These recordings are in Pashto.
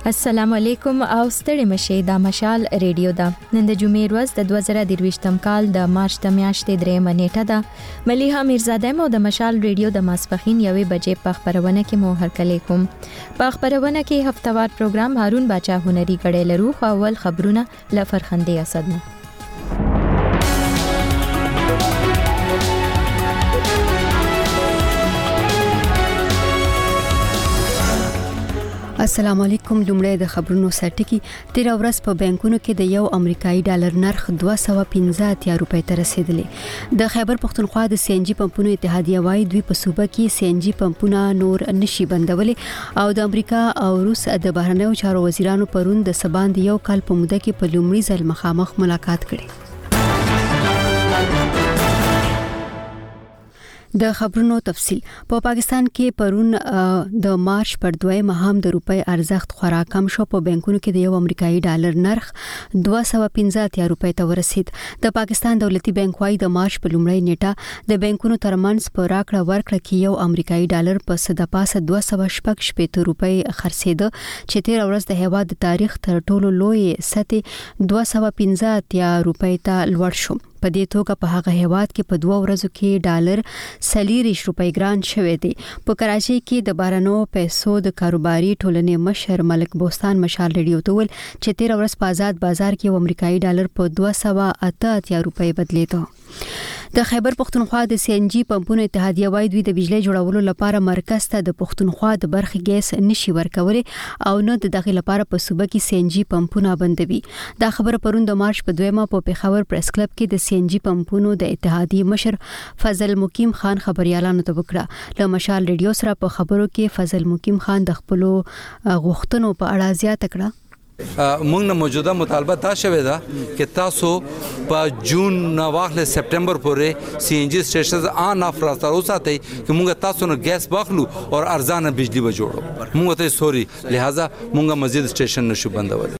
السلام علیکم او ستړي مشه د مشال ریډیو دا نن د جمعې ورځ د 2023م کال د مارچ د میاشتې 3 نیټه ده مليحه میرزاده مو د مشال ریډیو د ماسپخین 1 بجې په خبرونه کې مو هرکلی کوم په خبرونه کې هفتوار پروګرام هارون باچا هنري غړې لرو خو اول خبرونه لفرخندې اسد نه السلام علیکم لومړی د خبرونو سرټکی 13 ورځ په بانکونو کې د یو امریکایي ډالر نرخ 215 روپۍ ته رسیدلی د خیبر پختونخوا د سی ان جی پمپونو اتحادیه وايي دوی په صوبه کې سی ان جی پمپونه نور نشي بندولي او د امریکا او روس د بهرنیو چارو وزیرانو پرون د سباند یو کال په موده کې په لومړي ځل مخامخ ملاقات کړي د خبرونو تفصیل په پاکستان کې پرون د مارچ پر 2 مهم د روپۍ ارزښت خورا کم شو په بانکونو کې د یو امریکایي ډالر نرخ 215 روپۍ ته ورسید د پاکستان دولتي بانک وايي د مارچ په لومړۍ نیټه د بانکونو ترمنځ په راکړه ورکړه کې یو امریکایي ډالر په صد پاسه 216 روپۍ خرڅېده چې 13 ورځ د هیواد د تاریخ تر ټولو لوی سطح 215 روپۍ ته لوړ شو په دې توګه په هغه هیواد کې په 2 ورځو کې ډالر 40 روپۍ ګران شوی دی په کراچۍ کې د بارانو پیسو د کاروباري ټولنې مشر ملک بوستان مشال ریډیو ته ول چې 13 ورځ په آزاد بازار کې امریکایي ډالر په 288 روپۍ بدلیده د خیبر پختونخوا د سی ان جی پمپونو اتحادیه وايي دوی د بجلی جوړولو لپاره مرکز ته د پختونخوا د برخې ګیس نشي ورکولي او نه د دغه لپاره په صوبه کې سی ان جی پمپونه بندوي دا خبره پرون د مارچ په 2 په پیښور پریس کلب کې د سی ان جی پمپونو د اتحادیه مشر فضل مقیم خان خبريالانو ته وکړه له مشال ریډیو سره په خبرو کې فضل مقیم خان د خپل غوښتنو په اړه زیاته کړه موږ نه موجوده مطالبه دا شوه دا چې تاسو په جون نه واخله سپټمبر پورې سی ان جی سټیشنز آن اف راځه اوساتئ چې موږ تاسو نه ګیس واخلو او ارزانه بجلی به جوړو موږ ته سوري لہذا موږ مزید سټیشن نشو بندول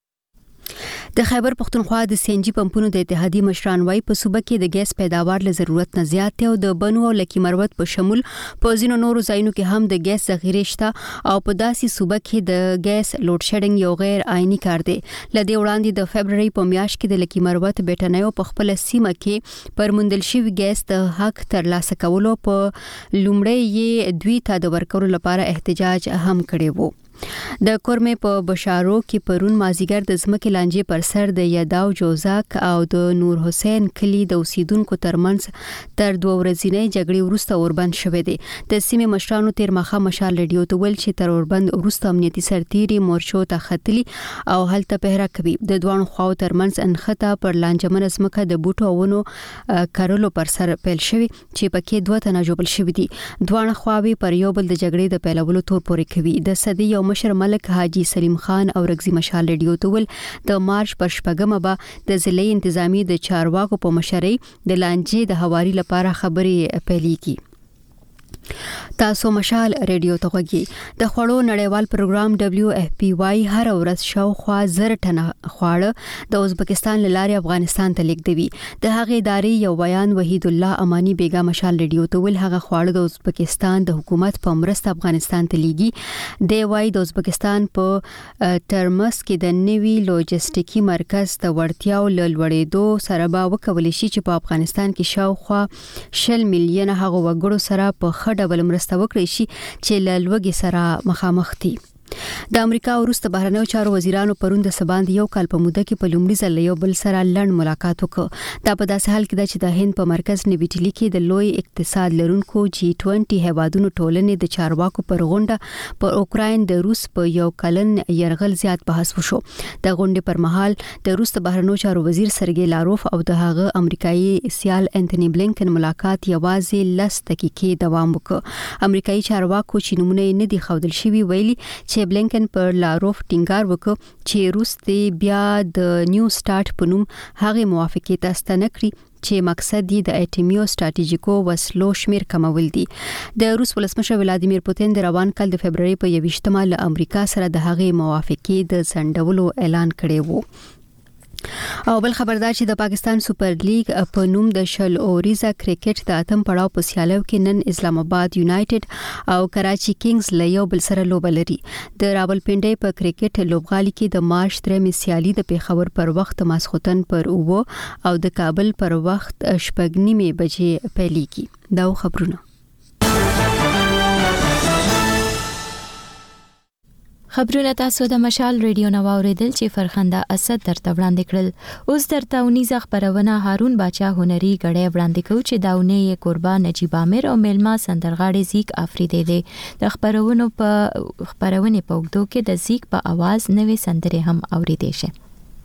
د خیبر پختونخوا د سی ان جی پمپونو د اتحادیه مشران وايي په صوبه کې د ګیس پیداوار له ضرورت نه زیات او د بنو او لکی مروت په شمول په ځینو نورو ځایونو کې هم د ګیس ذخیره شته او په داسې صوبه کې د ګیس لوډ شیډینګ یو غیر آئینی کار دی لدې وړاندې د فبرवरी په میاشت کې د لکی مروت بیٹنیو په خپل سیمه کې پر مندل شوی ګیس د حق ترلاسه کولو په لومړی یې دوی ته د ورکولو لپاره احتجاج هم کړی وو د کورمه په بشارو کې پرون مازیګر د ځمکې لانجې پر سر د یاداو جوزاک او د نور حسین کلی د اوسیدونکو ترمنځ تر 2 ورځې جګړې وروسته اوربند شوې دي د سیمې مشرانو تیر مخه مشال ریډیو ته ول چې تر اوربند وروسته امنیتي سرتيري مورچو ته خطلی او هلته پهره کوي د دوه خواو ترمنځ انخته پر لانجمن ځمکه د بوټو ونو کارولو پر سر پیل شوی چې پکې دوه تنه جوړل شوی دي دوه خواوي پر یو بل د جګړې د پیلولو تور پورې کوي د صدې یو مشر ملک حاجی سلیم خان او رغزی مشال ریډیو ته ول د مارچ پر شپږمه به د ضلعي انتظامی د چارواکو په مشرۍ د لانجې د هواري لپاره خبري پیلې کی تاسو مشال ریډیو ته غوږی د خوړو نړیوال پروګرام دبليو اف پی واي هر ورځ شاوخوا 1000 ټنه خواړه د ازبکستان لارې افغانستان ته لیږدوي د هغې ادارې یو بیان وحید الله امانی بیگا مشال ریډیو ته ول هغه خواړه د ازبکستان د حکومت په مرسته افغانستان ته لیږي د وای د ازبکستان په ترمس کې د نوي لوجستیکي مرکز ته ورتیاو لوړېدو سره به وکول شي چې په افغانستان کې شاوخوا 10 میلیونه هغه وګړو سره په ډبل مرسته وکړي شي چې له لوګي سره مخامخ دي د امریکا او روس د بهرنیو چارو وزیرانو پرون د سباند یو کال په موده کې په لومړي ځل یو بل سره لړ ملاقات وکړ دا په داسې حال کې چې د هند په مرکز نیویټیلی کې د لوی اقتصاد لرونکو جی 20 هیوادونو ټولنې د چارواکو پر غونډه په اوکراین د روس په یو کلن يرغل زیات بحث وشو د غونډې پر مهال د روس د بهرنیو چارو وزیر سرګي لاروف او د هغه امریکایي سیال انټونی بلینکن ملاقات یوازې 10 دقیقې دوام وکړ امریکایي چارواکو چې نمونه نه دي خودل شوی ویلي چې بلینکن پر لاروف ټینګار وکړ چې روس دې بیا د نیو سٹارټ په نوم هغه موافقه ته ستنه کړی چې مقصد یې د اټمیو سټریټیژیکو وسلو شمیر کمول دي د روس ولسمشر ولادیمیر پوتین د روان کال د فبرवरी په 28مه له امریکا سره د هغه موافقه د ځنډولو اعلان کړی وو او بل خبردار چې د پاکستان سپر لیګ په نوم د شل اوریزه کرکټ د اتم پړاو په سیالیو کې نن اسلام آباد یونایټډ او کراچي کینګز له یو بل سره لوبه لري. د راولپنډي په کرکټ لوبغالي کې د مارچ 3 سیالي د پیښور پر وخت ماسخوتن پر 9 او د کابل پر وخت 8:30 بجې پیلېږي. دا خبرونه. خبرونه تاسو د مشال ریډیو نو اوریدل چې فرخنده اسد درته وړاندې کړل. اوس درته ونیزه خبرونه هارون باچا هنري غړې وړاندې کوي چې داونه یې قربان نجیب عامر او ملما سندرغاړي زیک افریدي دي. د خبرونه په وګدو کې د زیک په आवाज نوې سندره هم اوریدي شي.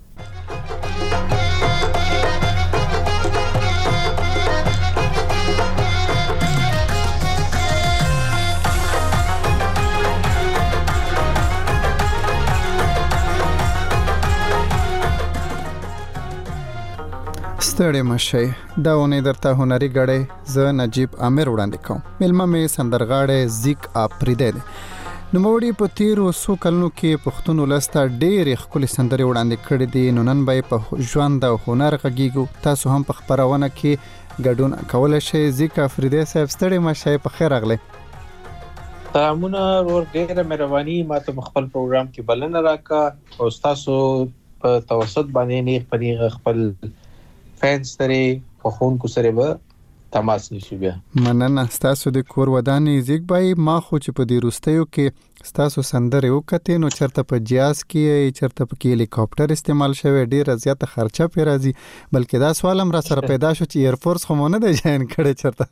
ستړي مشي دا ونې درته هنري غړې ز نجیب عامر وړاندې کوم. ملما مې سندرغاړي زیک افریدي دي. نو موړي په تیرو سو کلونو کې پښتون ولسته ډېر خپل سندري وړاندې کړې دي. نو نن به په ژوند او هنر غږیږو. تاسو هم په خبرونه کې ګډون کولای شئ. زیک افریدي صاحب ستړي مشي په خیر اغله. سلامونه ور ډېر مهرباني ماته خپل پروګرام کې بلنه راکا او تاسو په توسط باندې نه پرې خپل فینس سره په خون کو سره به تماس نشي بیا. مننه تاسو د کور ودانې زیګ بای ما خو چې په دې روستیو کې تاسو سندره وکته نو چرته په جیاز کې چرته په هلیکاپټر استعمال شوی ډیر زیاته خرچه پی راځي. بلکې دا سوال هم را سره پیدا شو چې ایر فورس خو مونږ نه جاین کړي چرته.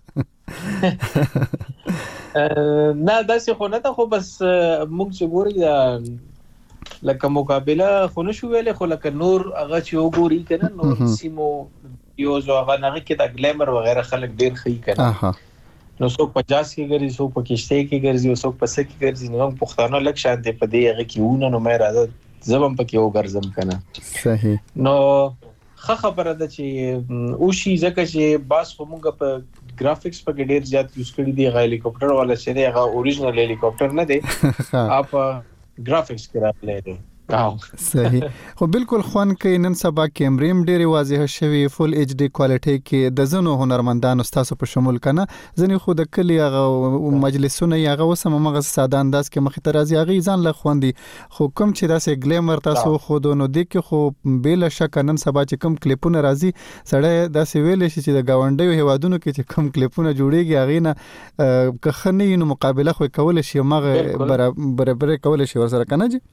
نه داسې خو نه ته خو بس موږ چې ګوري لکه مقابله خو نشو ویلې خو لکه نور هغه چې وګوري کنه نور سیمو یو زو هغه نه کې د ګلیمر وغیرہ خلک ډیر خي کنه. نو څوک 50 کې ګرځي څوک په کشته کې ګرځي څوک په سکه کې ګرځي. نو پښتانه لک شان دي په دې هغه کې ونه نو مې راځه زبم پکې وګرځم کنه. صحیح. نو خبره ده چې او شي ځکه چې باس کومګه په ګرافیکس په ډیر زیات یوز کړی دی. هلیکاپټر ولا چې هغه اوریجنل هلیکاپټر نه دی اپ ګرافیکس کې راغلی دی. صحیح. خو بالکل خوان کې نن سبا کیمریم ډېر واضح شوی فل ایچ ډی کوالټي کې د زنو هنرمندانو تاسو په شمول کنه. ځنی خو د کلی هغه مجلسونه هغه وسم مغه ساده انداز کې مخ ته راځي هغه ځان له خوندي. خو کوم چې داسې ګلیمر تاسو خو دونو دی کې خو بل شک نن سبا چې کوم کلیپونه راځي سړی داسې ویل شي چې د گاونډیو هوادونو کې چې کوم کلیپونه جوړيږي هغه نه که خنی نو مقابله خو کول شي مغه برابر کول شي ورسره کنه جی.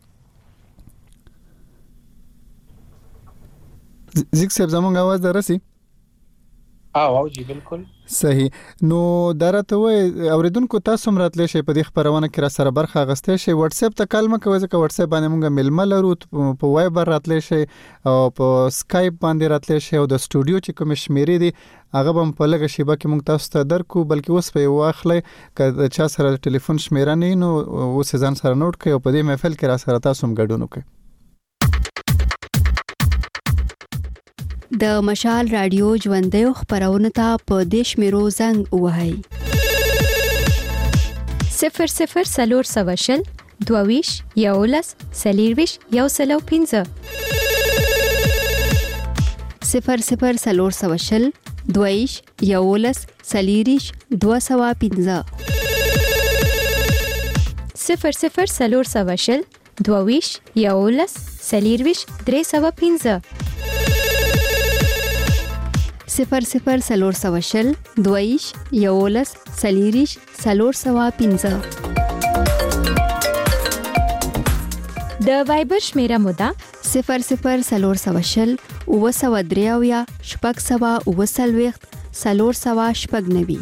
زیک صاحب زمونږ आवाज درسي؟ او جی بالکل صحیح. نو درته وای اوریدونکو تاسو هم راتلی شي په دې خبرونه کې را سره برخه غستې شي. واتس اپ ته کال مکه ځکه واتس اپ باندې مونږه ململ لرو په وایبر راتلی شي او په سکایپ باندې راتلی شي او د سټوډیو چې کوم شمیرې دي هغه هم په لګه شیبه کې مونږ تاسو ته درکو. بلکې اوس په واخلې ک چا سره ټلیفون شمیره نه نو اوس ځان سره نوٹ کړئ او په دې محفل کې را سره تاسو هم ګډون وکړئ. د مشال رادیو ژوندۍ خبرونه ته په دیش میرو زنګ وهاي 00 سلور سواشل دوویش یولس سلیرویش یو سلو 15 00 سلور سواشل دوویش یولس سلیریش 215 00 سلور سواشل دوویش یولس سلیرویش 315 00 سلور سواشل دویش یولس سلیریش سلور سوا 15 د وایبر شمیره مودا 00 سلور سواشل او سوا دریاویا شپږ سوا او سلويخت سلور سوا شپږ نوي.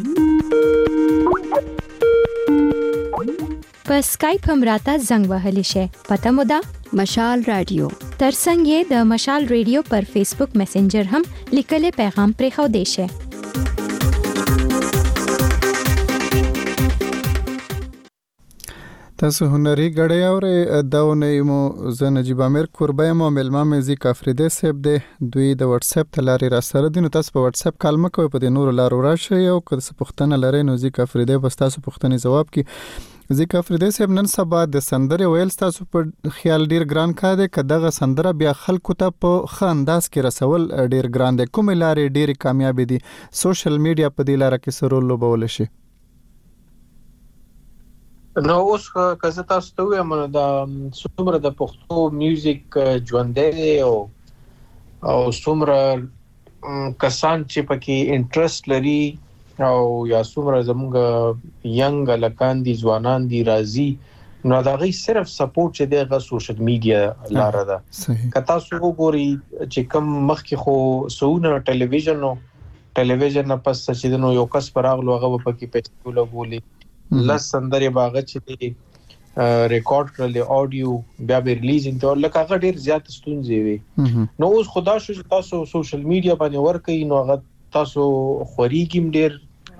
په سکایپ هم راته زنګ وهلی شي. پته مودا مشال رادیو. ترڅنګ یې د مشال رادیو پر فیسبوک میسنجر هم لیکل پیغام پرې خو دی شي. تاسو هنري غړی او داونه مو زه نجیب امیر قربای مو ملما میوزیک افریدی سیب دی دوی د واتس اپ تلاري را سره دي نو تاسو په واتس اپ کال مکو په د نور لارو راشي او که څه پوښتنه لرئ نو میوزیک افریدی بس تاسو پوښتنې جواب کی میوزیک افریدی سیب نن سبا د سندره ویل تاسو په خیال ډیر ګران کا دی کداغه سندره بیا خلکو ته په خانداس کې رسول ډیر ګران دی کوم لارې ډیر کامیاب دي سوشل میډیا په دې لار کې سره لوبول شي نو اوس که تاسو ته وایم دا څومره د پښتو میوزیک ژوندې او څومره کسان چې پکې انټرست لري او یا څومره زموږ ینګ لکان دي ځوانان دي راځي نو دا غي صرف سپورټ چې دغه سوشل میډیا لاره ده که تاسو وګورئ چې کوم مخکې خو سونه ټلویزیون نه پس چې نو یو کس پراغلو هغه پکې پیسې لګولي لس سندري باغ چې دی ریکارډ کړل اډیو بیا به ریلیزینګ ته لکه هغه ډیر زیات ستونزې وي نو اوس خدا شو چې تاسو سوشل میډیا باندې ورکې نو هغه تاسو خوريګم ډیر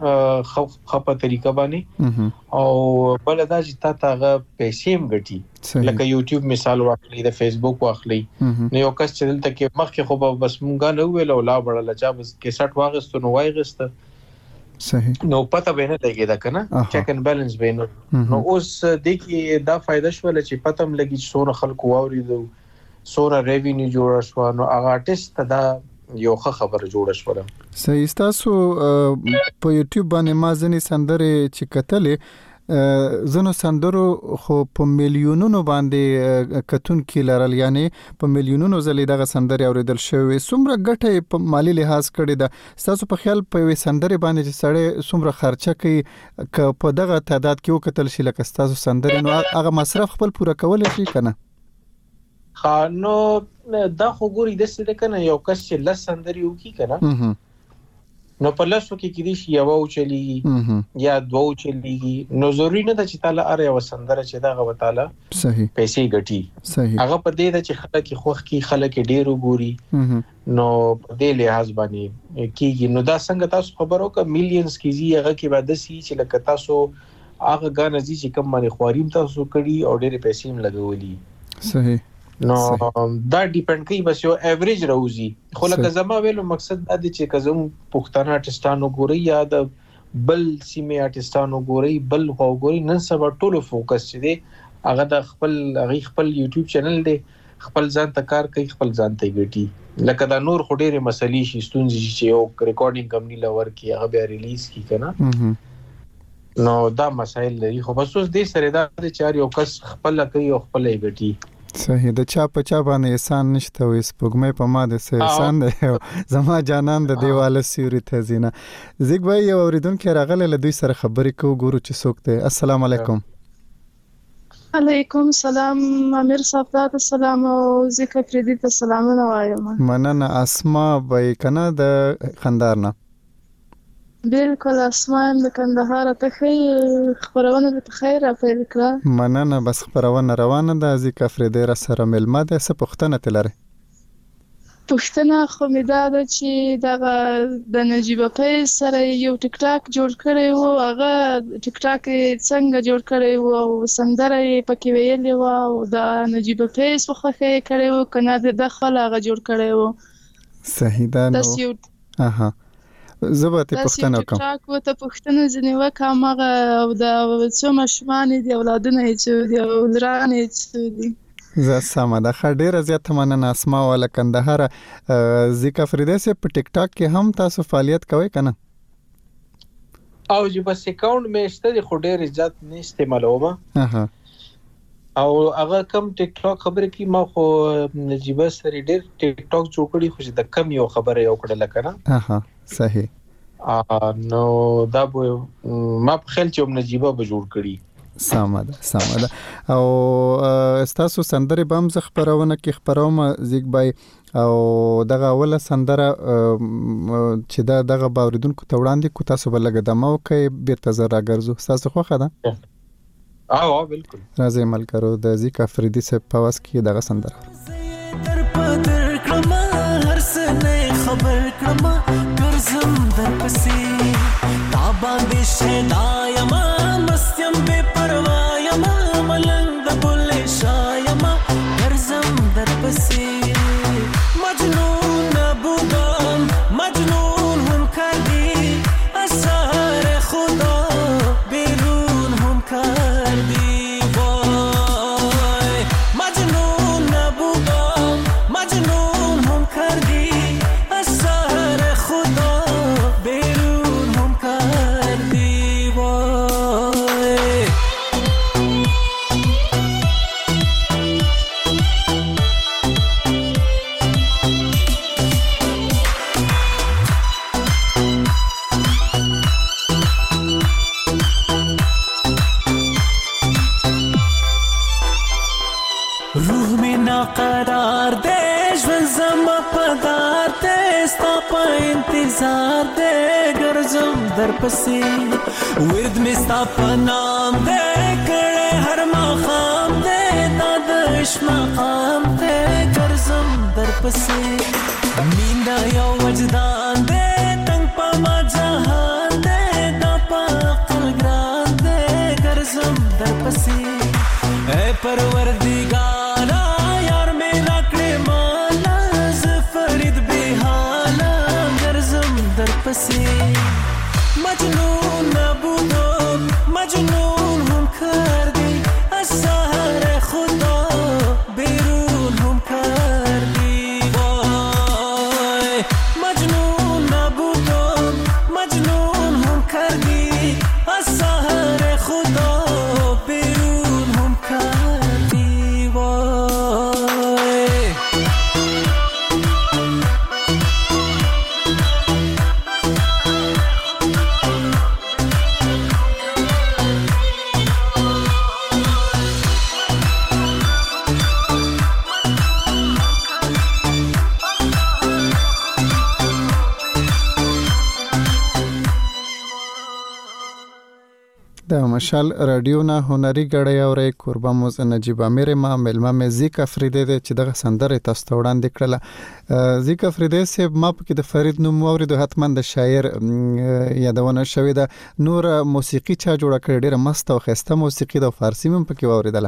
خپه طریقه باندې او بل دا چې تاسو هغه پیسې هم ګټي لکه یوټیوب مثال واخلي د فیسبوک واخلي نو یو کس چې دلته کې مخکې خو بس مونږه نه ویل او لا بڑا چا بس 61 واغستو نو وایغسته صحیح نو پته به نه لګی دا کنه چیک ان بیلانس به نو اوس د کی دا فائدہ شول چې پته م لګی چې سونه خلکو واوریدو سونه ریوینیو جوړ شو نو هغه آرټیست دا یو خبر جوړ شو صحیح تاسو په یوټیوب باندې ما ځنی سندره چې کتلې زنو سندرو خو په میلیونونو باندې کتون کې لرل یعنی په میلیونونو زلي دغه سندره اوریدل شوی څومره ګټه په مالی لحاظ کړي ده تاسو په خیال په وې سندره باندې چې سړی څومره خرچه کوي ک په دغه تعداد کې وکتل شي لکه تاسو سندره نو هغه مصرف خپل پوره کول شي کنه خانو دا خو ګوري د څه ده کنه یو کس چې لس سندري وکي کنه نو په لاسو کې دې شي یو چلی یا دوه چلی نو ضروري نه ده چې تعالی اره یو سندره چې دا غو تعالی صحیح پیسې ګټي صحیح هغه په دې ده چې خلک خوخ کی خلک ډیر وګوري نو په دې لحاظ باندې کیږي نو دا څنګه تاسو خبرو کا میلیونز کیږي هغه کې بعد سي چې لکه تاسو هغه غانه چې کوم باندې خواریم تاسو کړی او ډېر پیسې هم لګولي صحیح نو دا ډیپند کوي بس یو ایوریج راوځي خو لکه زما ویلو مقصد دا دی چې کزم پښتانه آرټستانو ګوري یا د بل سیمه آرټستانو ګوري بل خو ګوري نن سبا ټولو فوکس دي هغه د خپل یوټیوب چینل دی خپل ځان ته کار کوي خپل ځان ته ګټي لکه دا نور خډيره مسلې شي ستونزې چې یو ریکارډینګ کمپنی لور کی هغه بیا ریلیز کی کنه نو دا مسائل لري خو بس اوس دې سره دا چې یو کس خپل کوي او خپل ګټي صحیح د چا په چا باندې احسان نشته وي سپوږمۍ په ما د سه احسان دی زما جانان د دیواله سیوري ته زینه زیګ بای یو اوریدونکو راغله له دوی سره خبرې کوو ګورو چې څوک دی السلام علیکم علیکم سلام امیر صاحب ته سلام او ذکر فریدی ته سلامونه وایم مننه اسما بای کنه د خندارنه بالکل اسمان د کندهار ته خبرونه ته خیر را پیل کړه مننه بس خبرونه روانه ده ذکر فریدی را سره ملما ده څه پوښتنه تلره پښتنه خو مې دا ده چې د نجیب په سره یو ټیک ټاک جوړ کړی وو هغه ټیک ټاک څنګه جوړ کړی وو او سندره پکې ویلې وو او د نجیب په څخه کړی وو کنه د خپل هغه جوړ کړی وو صحیح ده نو اها زبته پښتنه کوم تاسو ته پښتنه ځنی وکم هغه او د څو مشمان دي اولادونه چې دی ولرانه چې دي زه سم ده خډيره زیات مننه اسما ولا کندهار ذکر فریدی سے په ټیک ټاک کې هم تاسو فعالیت کوئ کنه او چې بس اکاونټ مې شته خو ډېر زیات نه استعمالوم او هغه کم ټیک ټاک خبرې کی ما خو نجیب سره ډېر ټیک ټاک جوړ کړی خو د کم یو خبره یو کړل کنه صحیح نو دا به ما په خیال چې نجیبه به جوړ کړی سامده او تاسو سندره بم ز خبرونه کې خبروم زیګ بای او دغه اوله سندره چې دغه باوریدونکو ته وړاندې کو تاسو بلګه دمو کې بیرته زرا ګرځو تاسو خو خدا بالکل راځي ملګرو د ذکر فریدی سے پاس کې دغه سندره در پدر کما هر سنه خبر کما ګرځم در پسې تا باندې شنایم مستیم بے پروا یم انتظار دے گرزم در پسی ورد میں ستا پنام دے کڑے ہر مقام دے دادش مقام دے گرزم در پسی میندا یو وجدان دے تنگ پا ما جہان دے دا پا عقل گران دے گرزم در پسی اے پروردگارا یار میرا کڑے مالا زفرید بحالا گرزم در پسی مجنون نبودم مجنون هم کردی از سحر خدا بیرون هم کردی وای مجنون نبودم مجنون هم کردی از سحر خدا بیرون هم کردی وای د مشال رادیو نه هنري غړی اوري قربان موز نجیب امیر ما ملما مزیک افریدی د چې دغه سندره تاسو ته وړاندې کړله زیک افریدی سه ما په کې د فرید نوم اوریدو حتما د شاعر یادونه شوې ده نور موسیقي چا جوړه کړې ډیره مست او خسته موسیقي د فارسی هم په کې اوریدله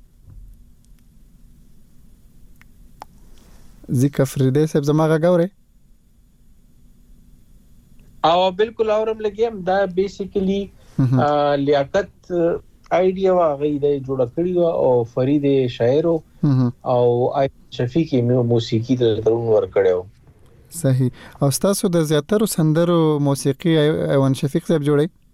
زیک افریدی سه زما غاوري او بالکل اورم لګیم دا بیسیکلی لیاقت آیډیا واغې د جوړ کړی او فرید شاعر او شفیق موسیقي د درون ور کړو صحیح او تاسو د زیاترو سندرو موسیقي ایوان شفیق صاحب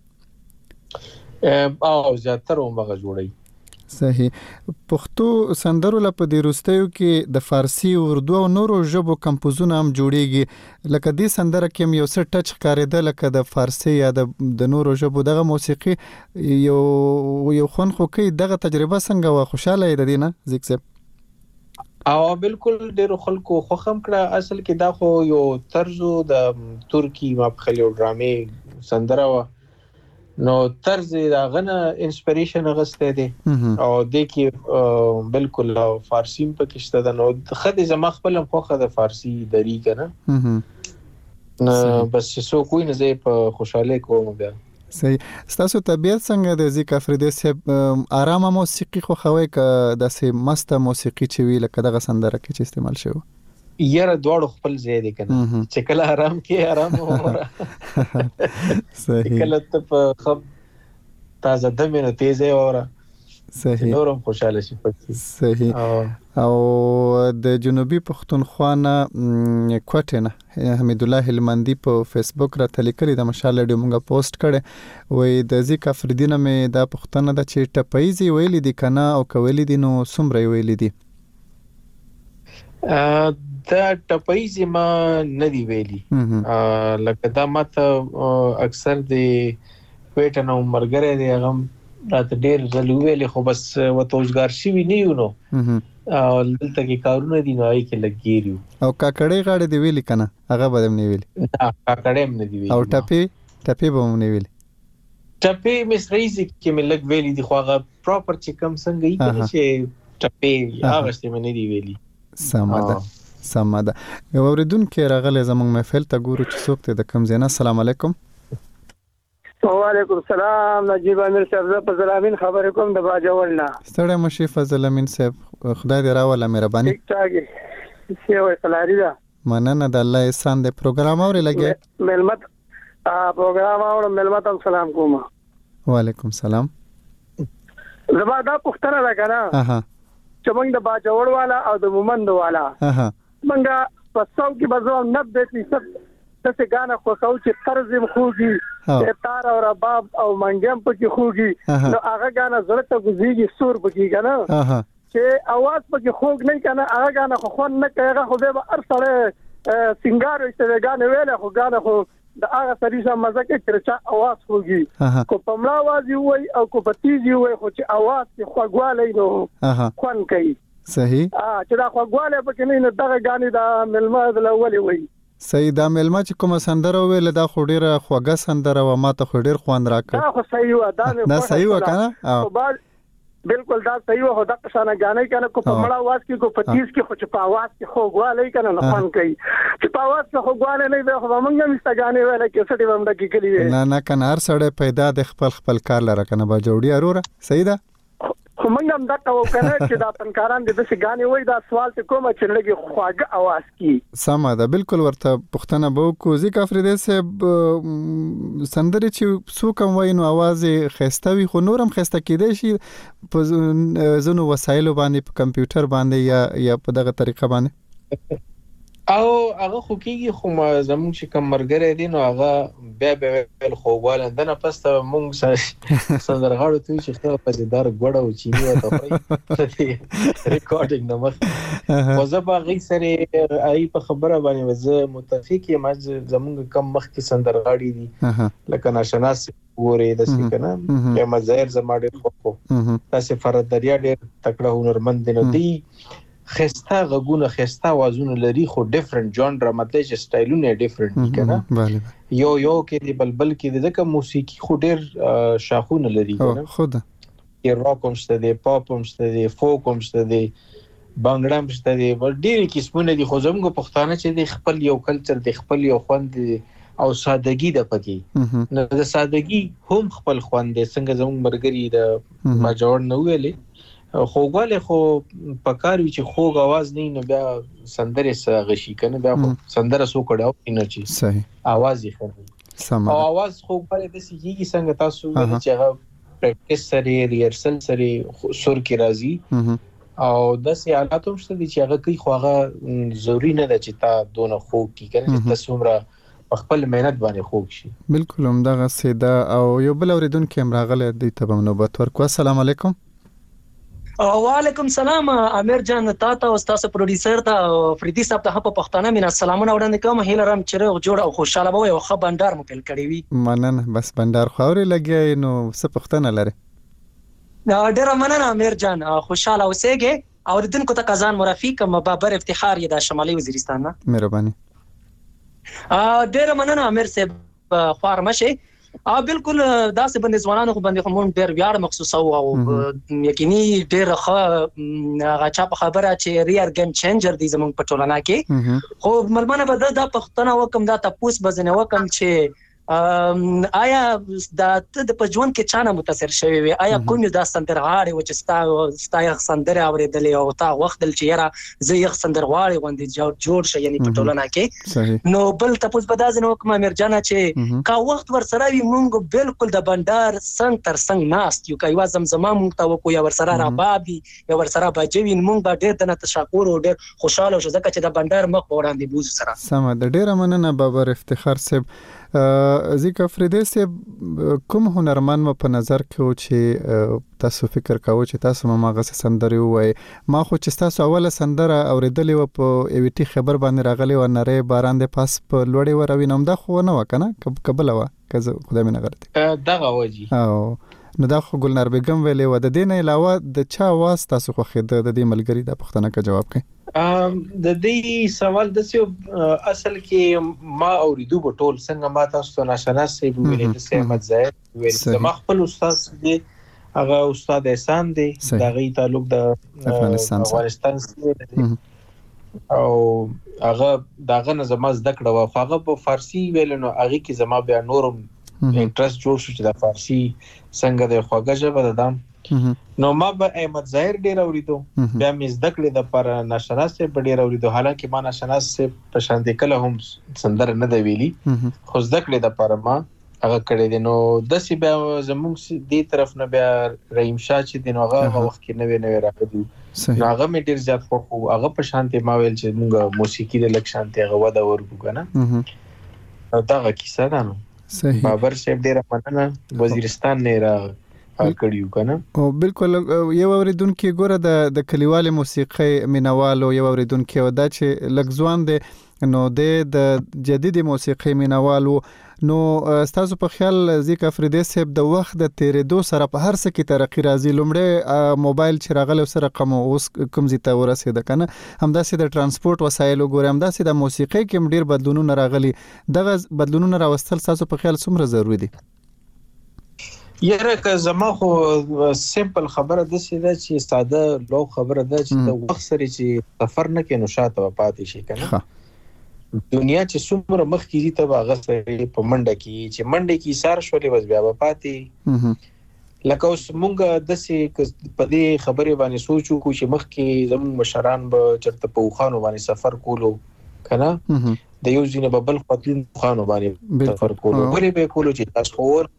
جوړي او زیاترو مغه جوړي صحیح پښتو سندرو لپاره د روستیو کې د فارسی اردو او نورو ژبو کمپوزونه هم جوړیږي لکه د سندره کې یو څه ټچ ښکارېده لکه د فارسی یا د نورو ژبو دغه موسیقي یو خون خو کې دغه تجربه څنګه وا خوشاله یې د دینه زیک صاحب او بالکل ډیرو خلکو خوخم کړه اصل کې دا خو یو طرزو د ترکی مابخلیو ډرامې سندره وا نو طرز دا غنه انسپریشن غسته دي او د کې بالکل فارسی په کېشته ده نو خدای زما خپل خوخه د فارسی دری کنه نو بس سو کوی نه زه په خوشاله کوم بیا صحیح تاسو طبيعت څنګه د زیک افریدی سه آرامه موسیقي خو خوي ک د سه مست موسیقي چې وی لکه دغه سندره کې چې استعمال شوی یاره دواړو خپل ځای دي کنه چې کله آرام کې آرام وره صحیح کله ته په خب تازه دمه تیزه وره صحیح نورم خوشاله شي پکې صحیح او د جنوبي پښتونخوا نه کوټنه حمید الله هلمندي په فیسبوک را تلیکلی د مشال ډیو مونږه پوسټ کړي وې د زیک افریدی نه مې د پښتنه د چې ټپایزي ویلې دي کنه او کولی دي نو سمره ویلې دي دا ټپایزي ما نه دی ویلي لکه دا ماته اکثر دی کوټه نو مرګره دی هغه راته ډیر ځل ویلې خو بس وتوجګار شي وی نه یو نو دلته کې کارونه دي نو آی کې لګیریو او کاکړې غاړې دی ویلي کنه هغه بدم نه ویلي کاکړې هم نه دی ویلي او ټپي به هم نه ویلي ټپي مصریزي کې مې لګ ویلي دي خو هغه پراپر چې کم څنګه یې کنه چې ټپي هغه څه مې نه دی ویلي سماده یو اوریدونکو راغله زموږ محفل ته ګورو چې څوک ته د کم زینا السلام علیکم وعلیکم السلام نجیب امیر صاحب زه فضل امین خبرې کوم د باجوړ نه ستړی مشي فضل امین صاحب خدای دې راوله مهرباني ټیک ټاک سی وای سلاری دا مننه د الله احسان دې پروګرام اوري لګي ملمت پروګرام اور ملمت سلام کوم وعلیکم السلام زما دا پښتنه ده کنه چې موږ د باجوړ والا او د مومند والا موږ په څو کې بزو 90% څه غانا خو څو چې طرز خوږي تار او رباب او منګم پکې خوږي نو هغه غانا زړه ته گزيږي سور پکې کنه چې आवाज پکې خوږ نه کنه هغه غانا خو نه کوي خو به ارسله سنگار ایسته غانا ویل خو غانا خو د هغه سړي سم مزه کې چې आवाज خوږي کو پملا आवाज وي او کو پتیږي وي خو چې आवाज کې خوږوالی نو خون کوي صحیح چې دا خوږوالی پکې نه دغه غاني دا ملما د الاولي وي صحیح دا ملما چې کومه سندره ویل دا خو ډیره خوږه سندره و ما ته خو ډیر خوند راکړ دا خو صحیح و دا صحیح و کنه بالکل دا صحیح و دا قشانه غانې کنه کو په مړه आवाज کې کو په تیز کې خو چې په आवाज کې خو غواړي کنه نه فن کوي چې په आवाज کې خو غواړي نه به خو موږ هم استګانې ویل کې سړي ومنه کې کلی نه نه کنه هر سړی پیدا د خپل کار لره کنه با جوړي اروره صحیح ده خو موږ هم دا کوو کنه چې دا فنکاران د دې غانې وای دا سوال ته کوم چې لګي خواږه आवाज کې سم ده بالکل ورته پښتنه بو کو ځکه افریدي سه سندري چې سو کوم وای نو आवाज خسته وي خو نورم خسته کېدای شي په زونو وسایل باندې په کمپیوټر باندې یا په دغه طریقه باندې او هغه خو کېږي خو زموږ چې کوم مرګره دي نو هغه بیا خو والندنه پسته مونږ سندرغاړو ته چې خو په دې دار غوړه او چینی وته ریکارډینګ نو مخ خو زه به غي سره ای په خبره باندې وزه متفق یم زموږ کم مخ کې سندرغاړي دي لکه ناشناس ګورې د سکنه یا مزایر زما ډېر خو تاسو فرد دریا ډېر تکړه هنرمند دي نو دی خسته غوونه خسته وازونه لري خو ډیفرنٹ جانر مطلب چې سټایلونه ډیفرنٹ دي کنه یو کې دی بلبل کې دی ځکه موسیقي خو ډیر شاخونه لري کنه خود یې راک هم شته دی پاپ هم شته دی فوک هم شته دی بانګړا هم شته دی ډیر قسمونه دي خو زموږ پښتانه چې دی خپل یو کلچر دی خپل یو خوند او سادهګي د پکې نو د سادهګي هم خپل خوند دی څنګه زموږ مرګري د ماجور نو ویلې خوګواله خو پکار وی چې خوګ आवाज نه نو بیا سندره سره غشي کنه بیا سندره سو کړهو انرژي صحیح आवाज یې خو سم او आवाज خو په دې سيږي څنګه تاسو چې هغه پریکټیس سره ریهرسل سره سر کې راځي او د سي حالاتو شته چې هغه کوي خو هغه ضروري نه ده چې تا دونه خوګ کی کنه چې تاسو عمره خپل مهنت باندې خوګ شي بالکل هم دغه سیدا او یو بل اوریدونکو هم راغله د ته نوبت ورکو السلام علیکم وعلیکم سلام امیر جان تاسو او تاسو پروډوسر ته فریدي صاحب ته په پښتانه مینا سلامونه وړاندې کوم هیله رم چې جوړ او خوشاله وي او خو بندر مو پیل کړی وي مننه بس بندر خوري لګي نو څه پښتنه لري ډیر مننه امیر جان خوشاله اوسېږي او دونکو ته کزان مرافق مبابر افتخار یې د شمالي وزیرستان نه مهرباني ډیر مننه امیر صاحب خارمشه بالکل داسې باندې ځوانانو خو باندې کوم ډیر ویاړ مخصوص او یقیني ډیر غاچا په خبره چې ریئر گیم چینجر دي زموږ په ټولنه کې خو ملمنه به د پښتنه وکم دا تاسو بزنه وکم چې آیا د پجوان کې چانه متاثر شوی وي آیا کوم د سندرغاړي و چې ستا سندره اوریدلې او تا وخت دل چې یاره زه یې سندرغاړي غوندې جوړ شي یعنی په ټولنه کې نو بل تاسو په داسې نو کوم امیر جان چې کا وخت ور سره وي مونږ بالکل د بندر څنګه تر څنګه ناست یو کوي زمزمه مونږ ته وکو یا ور سره ربابي یا ور سره بجوي مونږ به ډېر د تشکر او ډېر خوشاله شو ځکه چې د بندر مخ وړاندې بوز سره سم د ډېر مننه بابر افتخار صاحب ځکه فریدي صاحب کوم هنرمند مو په نظر کې و چې تاسو فکر کاوه چې تاسو ما غسه سندري وای ما خو چې تاسو اوله سندره اوریدلې و په ایویټي خبر باندې راغلی و نری باران د پاس په لوړی و راوینم دا خو نه وکنه قبل و کزه خدای مې نه غلطي دغه وجي او نو دا خو ګلنار بیگم ویلې و د دین علاوه د چا واس تاسو خو خید د دې ملګری د پښتنه کا جواب کوي د دې سوال د سیو اصل کې ما اوریدو په ټول څنګه ما تاسو ناشنا سي ویلې د سیمت زاهد ویل د خپل استاد دی هغه استاد احسان دی دا غي تعلق د افغانستان سره او هغه داغه نه زما زده کړو خو هغه په فارسی ویل نو هغه کې زما بیا نورم انټرست جوړ شو چې د فارسی څنګه د خوږه ژبه ده نو ما به احمد ظاهر ډیر اوریدو بیا مې زده کړې د پر ناشناس په ډیر اوریدو حالانکه ما ناشناس په شان دي کله هم سندر نه دی ویلي خو زده کړې د پر ما هغه کړې دي نو د سی بیا زموږ دې طرف نه بیا رحیم شاه چې دین هغه وخت کې نوې راغلی نو هغه مې ډیر زیات خو هغه په شان ته ما ویل چې موږ موسیقي د لک شان ته هغه ودا ورکو کنه دا کیسه ده نو صحیح بابر صاحب ډیر مننه وزیرستان نه را کړیو کنه او بالکل یو اوریدونکو ګوره د کلیوالي موسیقي مینوالو یو اوریدونکو دا چې لګزوان دی نو د جدید موسیقي مینوالو نو تاسو په خیال ځکه افریدی صاحب د وخت د تیرېدو سره په هر څه کې ترقی راځي. لومړی موبایل چې راغلی سره رقم اوس کوم ځای ته ورسېده کنه، همداسې د ترانسپورت وسایل وګورئ، همداسې د موسیقي کې ډیر بدلونونه راغلي. دغه بدلونونه راوستل تاسو په خیال څومره ضروری دي؟ یاره که زما خو سیمپل خبره د څه ده چې ساده لو خبره ده چې د وخت سره چې سفر نه کینو شاته پاتې شي کنه. دنیا چې څومره مخکې دي ته هغه سره په منډه کې چې منډه کې سار شولې بس بیا پاتې. لکه اوس مونږ د څه په دې خبرې باندې سوچو کو چې مخکې زموږ مشران به چرته په خوانو باندې سفر کولو کنه، د یو ځینې په بل خاطرین خوانو باندې سفر کولو، ولې به کولو چې تاسو خور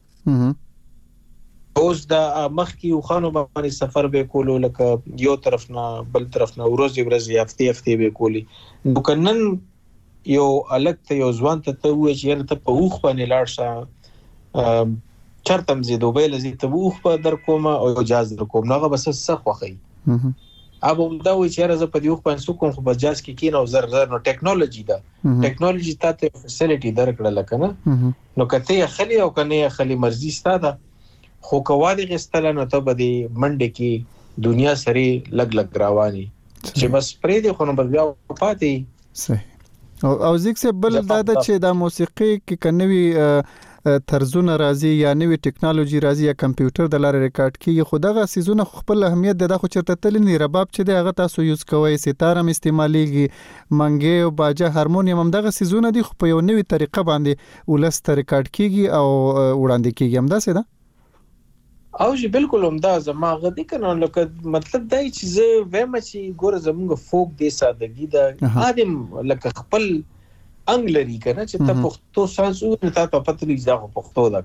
اوس د مخکې خوانو باندې سفر به کولو، لکه یو طرف نه بل طرف نه ورځ هفته به کولی. نو کنن یو الګ ته یو ځوان ته وایي چې ته په اوخ باندې لاړ شه، چرته مزه دوبه لزی ته اوخ په در کوم او اجازه در کوم نوغه بس سخ وخی. ابو دا وایي چې زه په دې اوخ باندې سو کوم خو بجاز کې کین او زر نو ټیکنالوژي دا ټیکنالوژي ته فیسیلیټي درکړل کنه. نو کته خلی او کنه خلی مرزي ستاده خو کوادي غستل نو ته به دې منډه کې دنیا سره لګ رواني چې بس پرې دې خو نو بیا پاتې. صحیح. او ځکه بل دا چې د موسیقي کې کنوي طرزونه راځي یا نوې ټیکنالوژي راځي یا کمپیوټر د لارې ریکارډ کیږي، خو دغه سيزونه خپل اهمیت د خو چرته تل نه رباب چې د هغه تاسو یوز کوئ، ستاره هم استعماليږي، منګي او باجه هارمونیم هم دغه سيزونه دي خو په یو نوې طریقه باندې ولست ریکارډ کیږي او وړاندې کیږي. هم دا څه ده او چې بالکل همدا زما غدي کنه، لکه مطلب دا چې زه وایم چې ګوره زموږ فوک د سادهګي د ادم لکه خپل انګلري کنه چې ته پښتو سانسو ته په پتلې ځاغه پښتو دا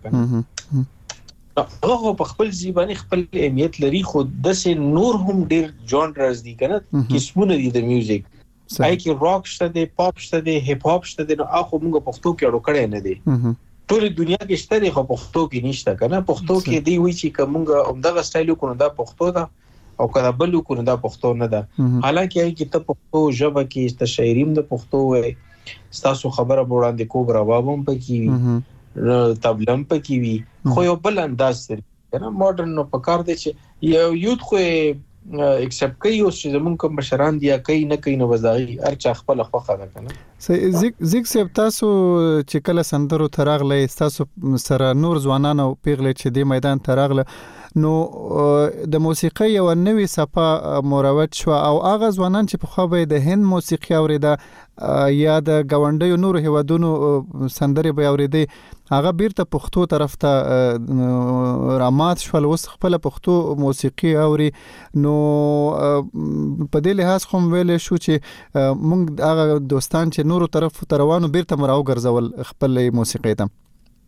کنه هغه په خپل ځباني خپل اهمیت لري. خو د سه نور هم ډیر جانرز دي کنه، قسمونه دي د میوزیک، آی کی راک شته دي، پاپ شته دي، هیپ هاپ شته دي. نو اخو موږ پښتو کې اړو کړي نه دي، ټول دنیا کې شته دي خو پښتو کې نشته کنه. پښتو کې دی وی چې کومه عمدغه سټایل کو نه دا پښتو ده او کله بل کو نه دا پښتو نه ده. حالانکه ای کې ته پښتو ژبه کې ست شاعریم د پښتو وي، تاسو خبره وړاندې کو غراوابم پکې تبلم پکې وي، خو یو بل انداز سره کنه ماډرن نو پکار دی چې یو یوت خو ایکسپټ کوي او چې زمونږ کوم بشران دی کوي نه کوي نو وزاري ارچا خپل خوخه ده کنه. زیک سیب تاسو چې کله سندرو تراغله تاسو سره نور ځوانانو پیغله چې د میدان تراغله نو د موسیقي یو نوې صفه مروج شو او هغه ځوانان چې په خو به د هند موسیقي اوریده یا د گاونډیو نور هیوادونو سندري به اوریدي، هغه بیرته پښتو طرف ته رامات شول، اوس خپل پښتو موسیقي اوري. نو په دې لحاظ خو ویل شو چې موږ هغه دوستان چې نورو طرف ته روانو بیرته مراو ګرځول خپل موسیقي ته.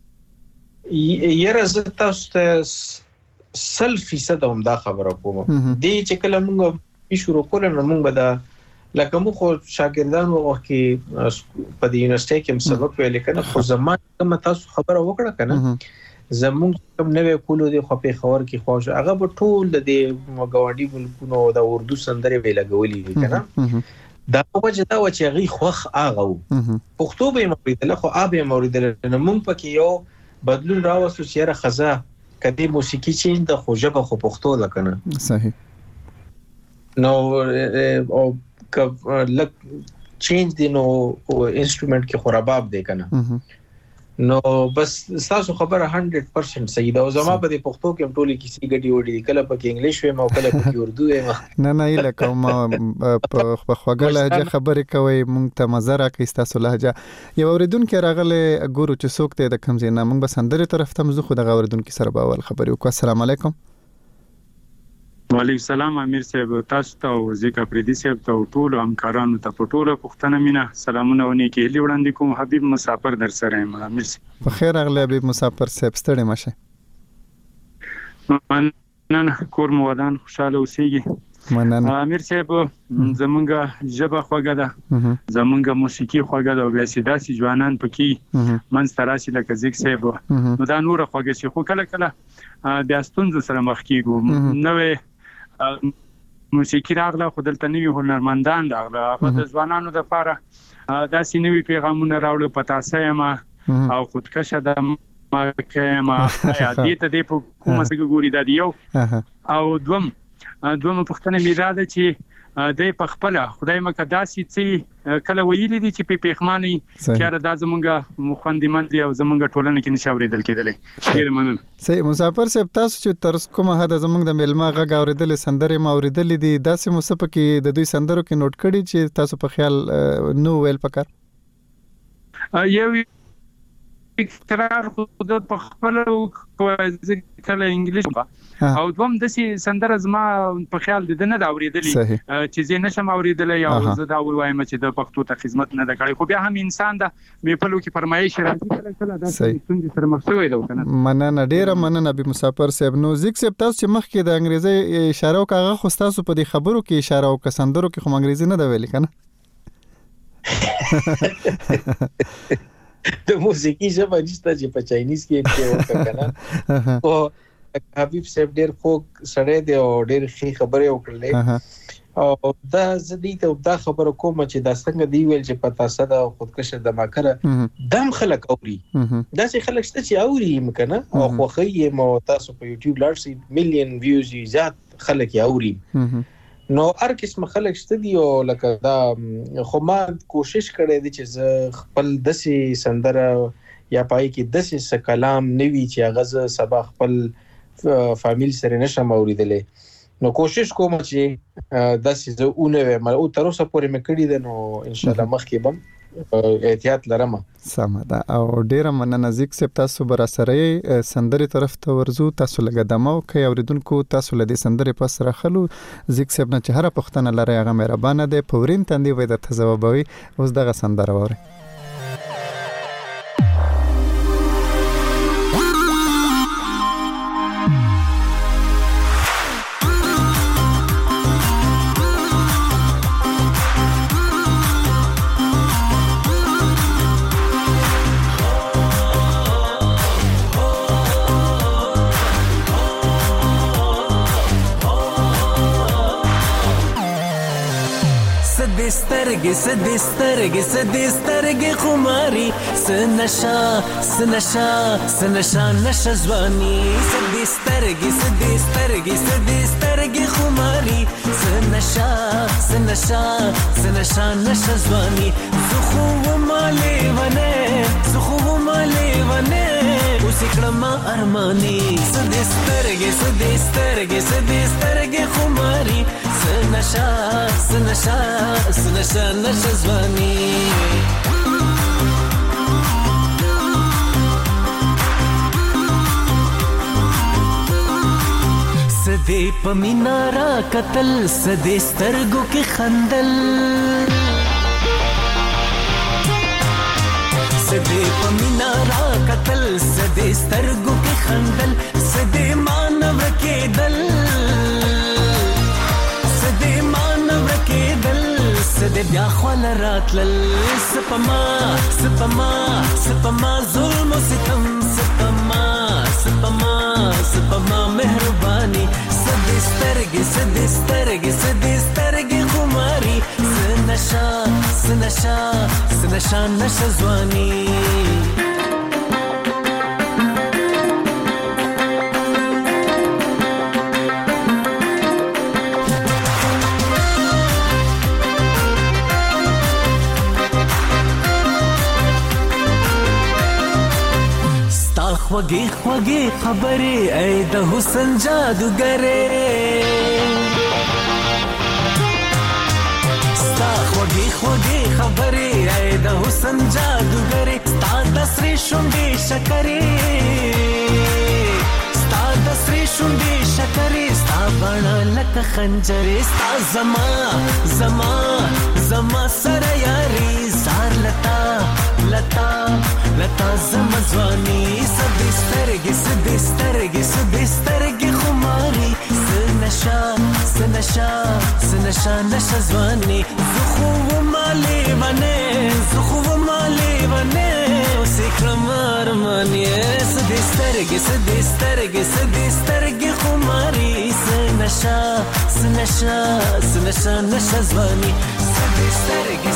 یره زه تاسو ته 100% هم دا خبره کوم دی چې کله موږ شروع کول نو موږ به دا لکه مو خو شاګردان وغوښ کې په دې یونیورسيټي کې سبق ویل کنه، خو زموږ کوم تاسو خبره وکړه کنه زموږ کوم نوې کولو دی خو په خبر کې خوښ هغه به ټول د مګوانډي ملکونو د اردو سندري ویل غولي کنه. دا وجه دا چې غي خوخ اغه پښتو به موریدل خو ابه موریدل نو موږ پکې یو بدلون راوستو چې را خزا کدی موسیقي چینج د خوجبه خو پښتو لکنه. صحیح. نو او لک چینج دی نو انسټرومنت کې خو رباب دی کنه. نو بس تاسو خبره 100% صحیح ده. او زما په دې پښتو کې ټولې کیسې ګډي وډي کله په انګلیش ویم او کله په اردو ویم. نه نه لکه ما په خوږه لهجه خبرې کوي مونږ ته مزه راکړي تاسو لهجه. یو اوریدونکو راغله ګورو چې څوک ته د کوم ځای نه مونږ به سندري طرف ته مزه خو د اوریدونکو سره باول خبرې وکړو. السلام علیکم. وعلیکم السلام امیر صاحب، تاسو ته او ځکه پردي صاحب ته ټول همکارانو ته په ټوله پښتنه مینا سلامونه ونی کې هلي وړاندې کوم. حبیب مسافر در سره یم. امیر صاحب په خیر اغله حبیب مسافر صاحب ستړي مشه. نن کور مو ودان خوشاله اوسېږي. مننه امیر صاحب. زمونږه ژبه خوږه ده، زمونږه موسیقي خوږه ده او بیا سیداسي ځوانان پکې من ستراسي لکه ځک صاحب نو دا نور خوږه شي. خو کله کله بیا ستونزو سره مخ کیږو. نوې موسیقي راغله خو دلته نوي هنرمندان راغله هغه د ځوانانو لپاره داسې نوي پیغامونه راوړل پتاسه ما او خودکشه د ما کما یا دې ته د حکومت ګوري د یو او دوم پښتنه میراده چې د پخپل خدای مکه داسې چې کله ویلي دي چې په پیغماني چې دا زمونږه مخندمن دي او زمونږه ټولنه کې نشاورېدل کېدلې ډیر مننه صحیح مسافر صاحب تاسو چې تر کومه حد زمونږ د ملما غږ اوریدل سندره ما اوریدل دي داسې مصطفی کې د دوی سندرو کې نوٹ کړي چې تاسو په خیال نو ویل پکار یو اقرار خود په خپل کله انګلیش او دوم د سندره زما په خیال د نه دا اوریدلې چې زه نشم اوریدلې او زه دا وایم چې د پښتو ته خدمت نه کړی خو بیا هم انسان د میپلو کې فرمایش راځي کله دا څنګه سره مخسوي دا کنه مننه ډیره مننه به مسافر صاحب نو ځکه چې تاسو چې مخ کې د انګریزي اشاره او کاغه خو تاسو په دې خبرو کې اشاره او کسندرو کې خو انګریزي نه دا ویل کنه د موسیقي ژبه نشته چې په چاینیز کې وکړه کنه او حبیب صاحب ډېر خو سړی دی او ډېر ښه خبرې وکړلې او دا زدي ته دا خبره کوم چې دا څنګه دی ویل چې پتا ساده خودکشه د ماکره دم خلک اوري دا چې خلک شته چې اوري مکنه او خو خې مو تاسو په یوټیوب لارسي مليون ویوز زیات خلک اوري نو هر قسم خلک شته دي او لکه دا خو ما کوشش کړی دی چې زه خپل دسي سندره یا پای کې دسي کلام نوي چې هغه سبا خپل فامیل سره نشم اوریدلې نو کوشش کوم چې دسي زه اونوي مله او تر اوسه پورې مې کړی دی نو ان شاء الله مخکې بم احتیاط لرم سمدا او ډیره مننه ځکه تاسو بر سره سندري طرف ته ورزو تاسو لګدمو کوي اوریدونکو تاسو لدی سندري پس راخلو ځکه نه چې هر پښتنه لره هغه مهربانه ده پورین تندې وې د تجوابوي اوس دغه سندره وره سترګې خماري سنشا نشه ځواني سترګې خماري سنشا نشه ځواني زه خو مالې ونه اوس کړم ارماني سترګې خماري سنشا نشه ځواني سدې په مینارا قتل سدې سترګو کې خندل سدې په مینارا قتل سدې سترګو کې خندل سدې مانو کېدل سدې بیا خول راتلل سپما ظلم و ستم سپما مهرباني سدې سترګې خماري سنشا نشه ځواني خوږې خبرې ای د حسن جادوګرې ستا خوږې خبرې ای د حسن جادوګرې ستا د سرې شونډې شکرې ستا بڼه لکه خنجرې ستا زما سره یاري زار لتا زما ځواني سدې سترګې خماري سنشا نشه ځواني زه خو مالې ونه اوس کړم ارماني سدې سترګې خماري سنشا سنشا سنشا سنشا نشا ځواني سترګې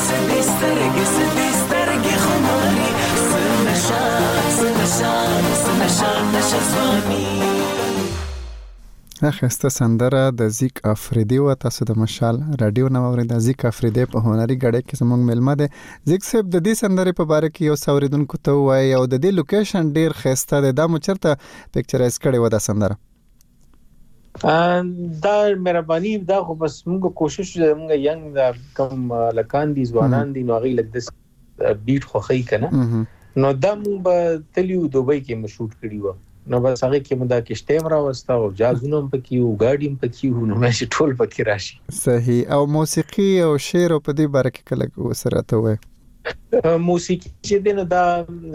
خماري سنشا سنشا سنشا نشا ځواني. اخسته سندره د زیک افریدی و تاسو د مشال رادیو نو اورید زیک افریدی په هنري غړې کې زموږ ملمه ده. زیک صاحب د دې سندره په اړه کې یو څوریدونکو ته وایي او د دې لوکیشن ډیر خسته ده. دا مو چرته پکچرایز کړي و دا سندره؟ دا مهرباني دا خو بس موږ کوشش موږ ینګ دا کم لکان دي ځوانان دي نو غي لګ د بیټ خو خی کنه نو دا موږ تلیو دوبۍ کې مشهور کړی و نو بس هغه کې موږ دا کشته راوستا او جازونم پکې او ګاډیم پکې نو مې ټول پکې راشي. صحیح. او موسیقي او شعر په دې باره کې کله وسره ته وای موسیقي چې دنه دا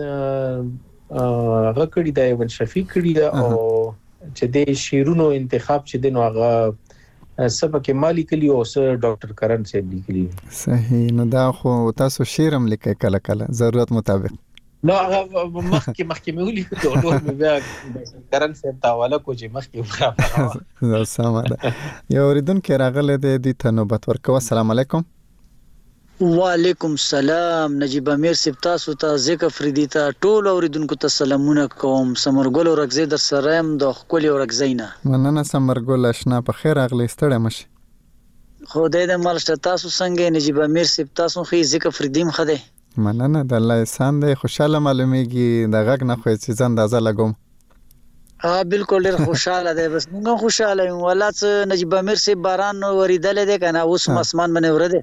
هغه کړی دا ون شفیق کړی دا او چې د شیرونو انتخاب چې دنه هغه سبق مالی کلی او سر ډاکټر کرن صاحب لیکلی. صحیح. نو دا خو تاسو شعرم لیکي کله کله ضرورت مطابق؟ نو هغه مخکې مې ولیکو ټول مې بیا کرن صاحب تاواله کو چې مخکې وکړه. زه سم ده. یو اوریدونکو راغله د تنوبت ورکو. السلام علیکم. وعلیکم السلام. نجیب امیر صاحب تاسو ته زیک افریدی ته ټول اوریدونکو ته سلامونه کوم. سمرګل ورغزي در سره يم د خپل ورغزینا. مننه سمرګل آشنا په خیر اغلی ستړی مشه. خدای دې مالشته تاسو څنګه نجیب امیر صاحب تاسو خو زیک افریدیم خده. مننه د الله احسان دی. خوشاله معلومیږي د غږ نه خو چې اندازه لګوم. بالکل ډیر خوشاله دی. بس موږ خوشاله یو ولات نجیب امیر صاحب باران ورېدل دي کنه اوس اسمان باندې ورده.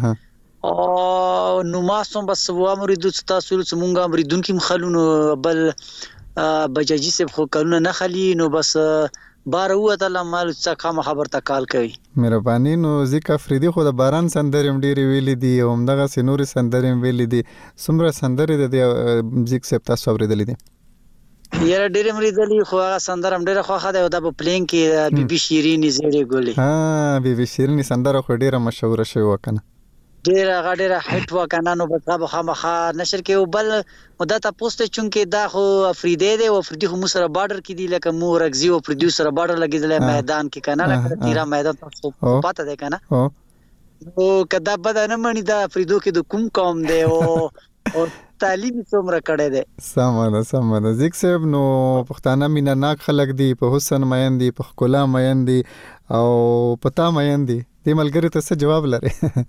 او نو ماسوم بس وامر دو تاسو څنګه امریدونکو مخلونو بل بجاجي سب خو کلونه نه خلی نو بس بار وته مال څخه خبر ته کال کوي. مهرباني. نو زیک افریدی خو د باران سندرم ډیری ویلې دي او همدغه سينوري سندرم ویلې دي. څومره سندرې د زیک سپ تاسو اوریدلې دي؟ یاره ډېر مریدلی خو هغه سندرم ډېر خوخه ده او د پلین کې بي بي شيريني زيري ګولې. بي بي شيريني سندره خو ډېر مشهور شوی وکنه. ډېر هټ وکنه نو په خامخا نشر کې او بل مدته پوسټ چونکه دا خو افریدی دی او افریدی خو سره بارډر کې دی لکه مو رغزي او پروډوسر بارډر لګیدل میدان کې کنه لکه تیرا میدان تاسو پته ده کنه. او کدا بدنه مانی دا افریدو کې د کوم قوم دی او تعلیم څومره کړه ده. سمه زیک صاحب نو پښتانه مینا ناک خلق دی په حسن مین دی په خلا مین دی او پتا مین دی. دې ملګری ته څه جواب لري؟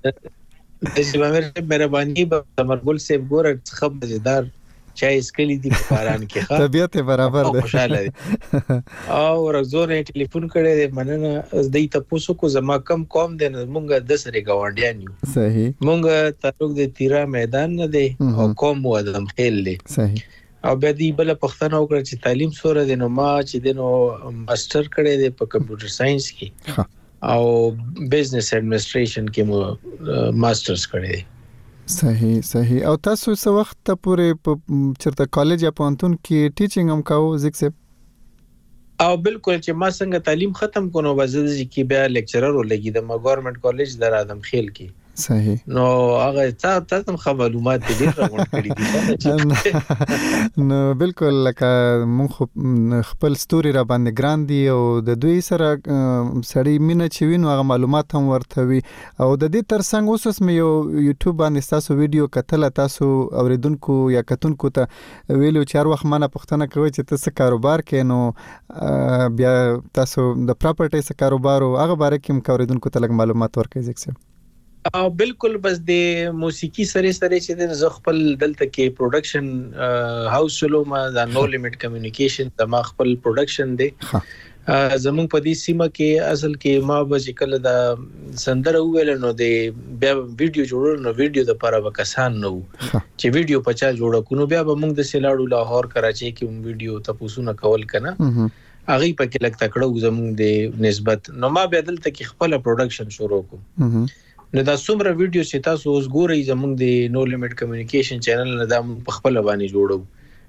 مهرباني به تمرګل صاحب ګور څخه مزیدار چای اسکلی دی په باران کې ښه طبيعت برابر ده خوشاله دي او ورزونه ټلیفون کړي مننه از دې تاسو کو زما کم قوم دي مونږ د سره گاونډیان یو. صحیح. مونږ تعلق د تیرا میدان نه دی او قوم ودم خیل دی. صحیح. او به دې بل پښتنه وکړه چې تعلیم سره د نو ما چې د نو ماستر کړي دی په کمپیوټر ساينس کې او بزنس ایڈمنسټریشن کې مو ماسترز کړی دی. صحیح. او تاسو څو وخت پورې چرته کالج یا پوهنتون کې ټیچینګ هم کاوه زیک صاحب؟ او بالکل چې ما څنګه تعلیم ختم کونو وزد کې بیا لیکچرر ولګی د ما ګورنمنت کالج در ادم خیل کې. صحیح. نو هغه تاسو خبر معلومات دې راغونډ کړی دي نو بالکل لکه مون خپل ستوري را باندې ګران دي او د دوی سره سړی مینه چې وینو هغه معلومات هم ورته وي او د دې ترڅنګ اوس مې یو یوټیوب باندې تاسو ویډیو کتل تاسو اوریدونکو یا کتونکو ته ویلو چې هر وخت منه پښتنه کوي چې تاسو کاروبار کې نو بیا تاسو د پراپرټي څخه کاروبار او هغه باره کې اوریدونکو ته لږ معلومات ورکړئ ځکه بالکل بس د موسیقي سره چې د خپل دلته کې پروډکشن هاوس چلو ما د نو لیمټ کمیونیکیشن د ما خپل پروډکشن دی زمون په دې سیمه کې اصل کې ما به کله د سندره ویل نو د بیا ویډیو جوړول نو ویډیو د لپاره وکسان نو چې ویډیو پچا جوړ کو نو بیا به موږ د سیلاړو لاهور کراچي کې ویډیو تاسو نه کول کنه اغه پکې لګ تکړه زمون د نسبت نو ما به دلته کې خپل پروډکشن شروع کوم. نو دا څومره ویډیو چې تاسو اوس ګورئ زموږ د نو لیمټ کمیونیکیشن چینل نه دا په خپل باندې جوړو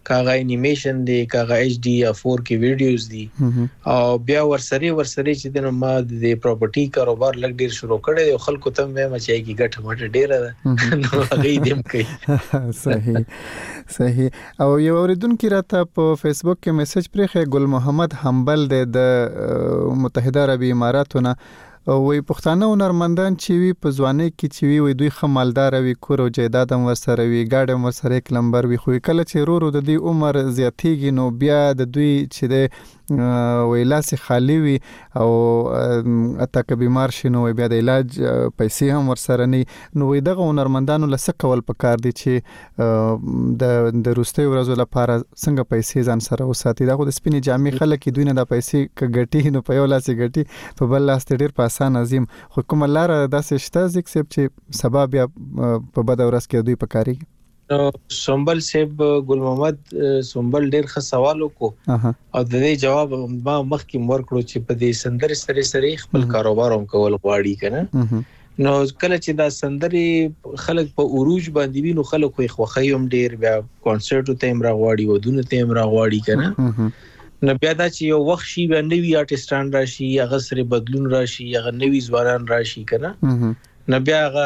کاغه انیمیشن دی کاغه ایچ ډی یا 4K ویډیوز دي او بیا ورسره چې د ما د پراپرټي کاروبار لګ ډیر شروع کړی او خلکو ته مې مچای کی ګټه مټه ډیره ده نو هغه دې کوي صحیح او یو اوریدونکو راته په فیسبوک کې میسج پرې ګل محمد حنبل د متحده عربی اماراتونه وی پښتانه هنرمندان چې وی په ځواني کې چې وی دوی خمالدار وي کور او جیداد هم ورسره وي ګاډ هم ورسره یک لمبر وي خو کله چې ورو د دې عمر زیاتېږي نو بیا د دوی چې د ویلاس خالی وي او اته که بیمار شي نو بیا د علاج پیسې هم ورسره نه نو وی دغه هنرمندانو لسه کول پکار دي چې د روستي ورځو لپاره څنګه پیسې ځان سره وساتي دا خو د سپینې جامې خلک دوی نه د پیسې کګټي نو په یو لاس ګټي په بل لاس ډیر آسان عظیم خو کوم لار داسې شته ځکه چې سبب یا په بد ورځ کې دوی پکاري سنبل صاحب ګل محمد سنبل ډیر ښه سوال وکړو او د دې جواب ما مخکې ورکړو چې په دې سندرې سره خپل کاروبار هم کول غواړي کنه نو کله چې دا سندرې خلک په اوروج باندې وینو خلک خو خوخی هم ډیر بیا کانسرټ ته هم راغواړي ودونه ته هم راغواړي کنه نو بیا دا چې یو وخت شي به نوی آرټستان راشي هغه سره بدلون راشي هغه نوی ځوانان راشي کنه نو بیا هغه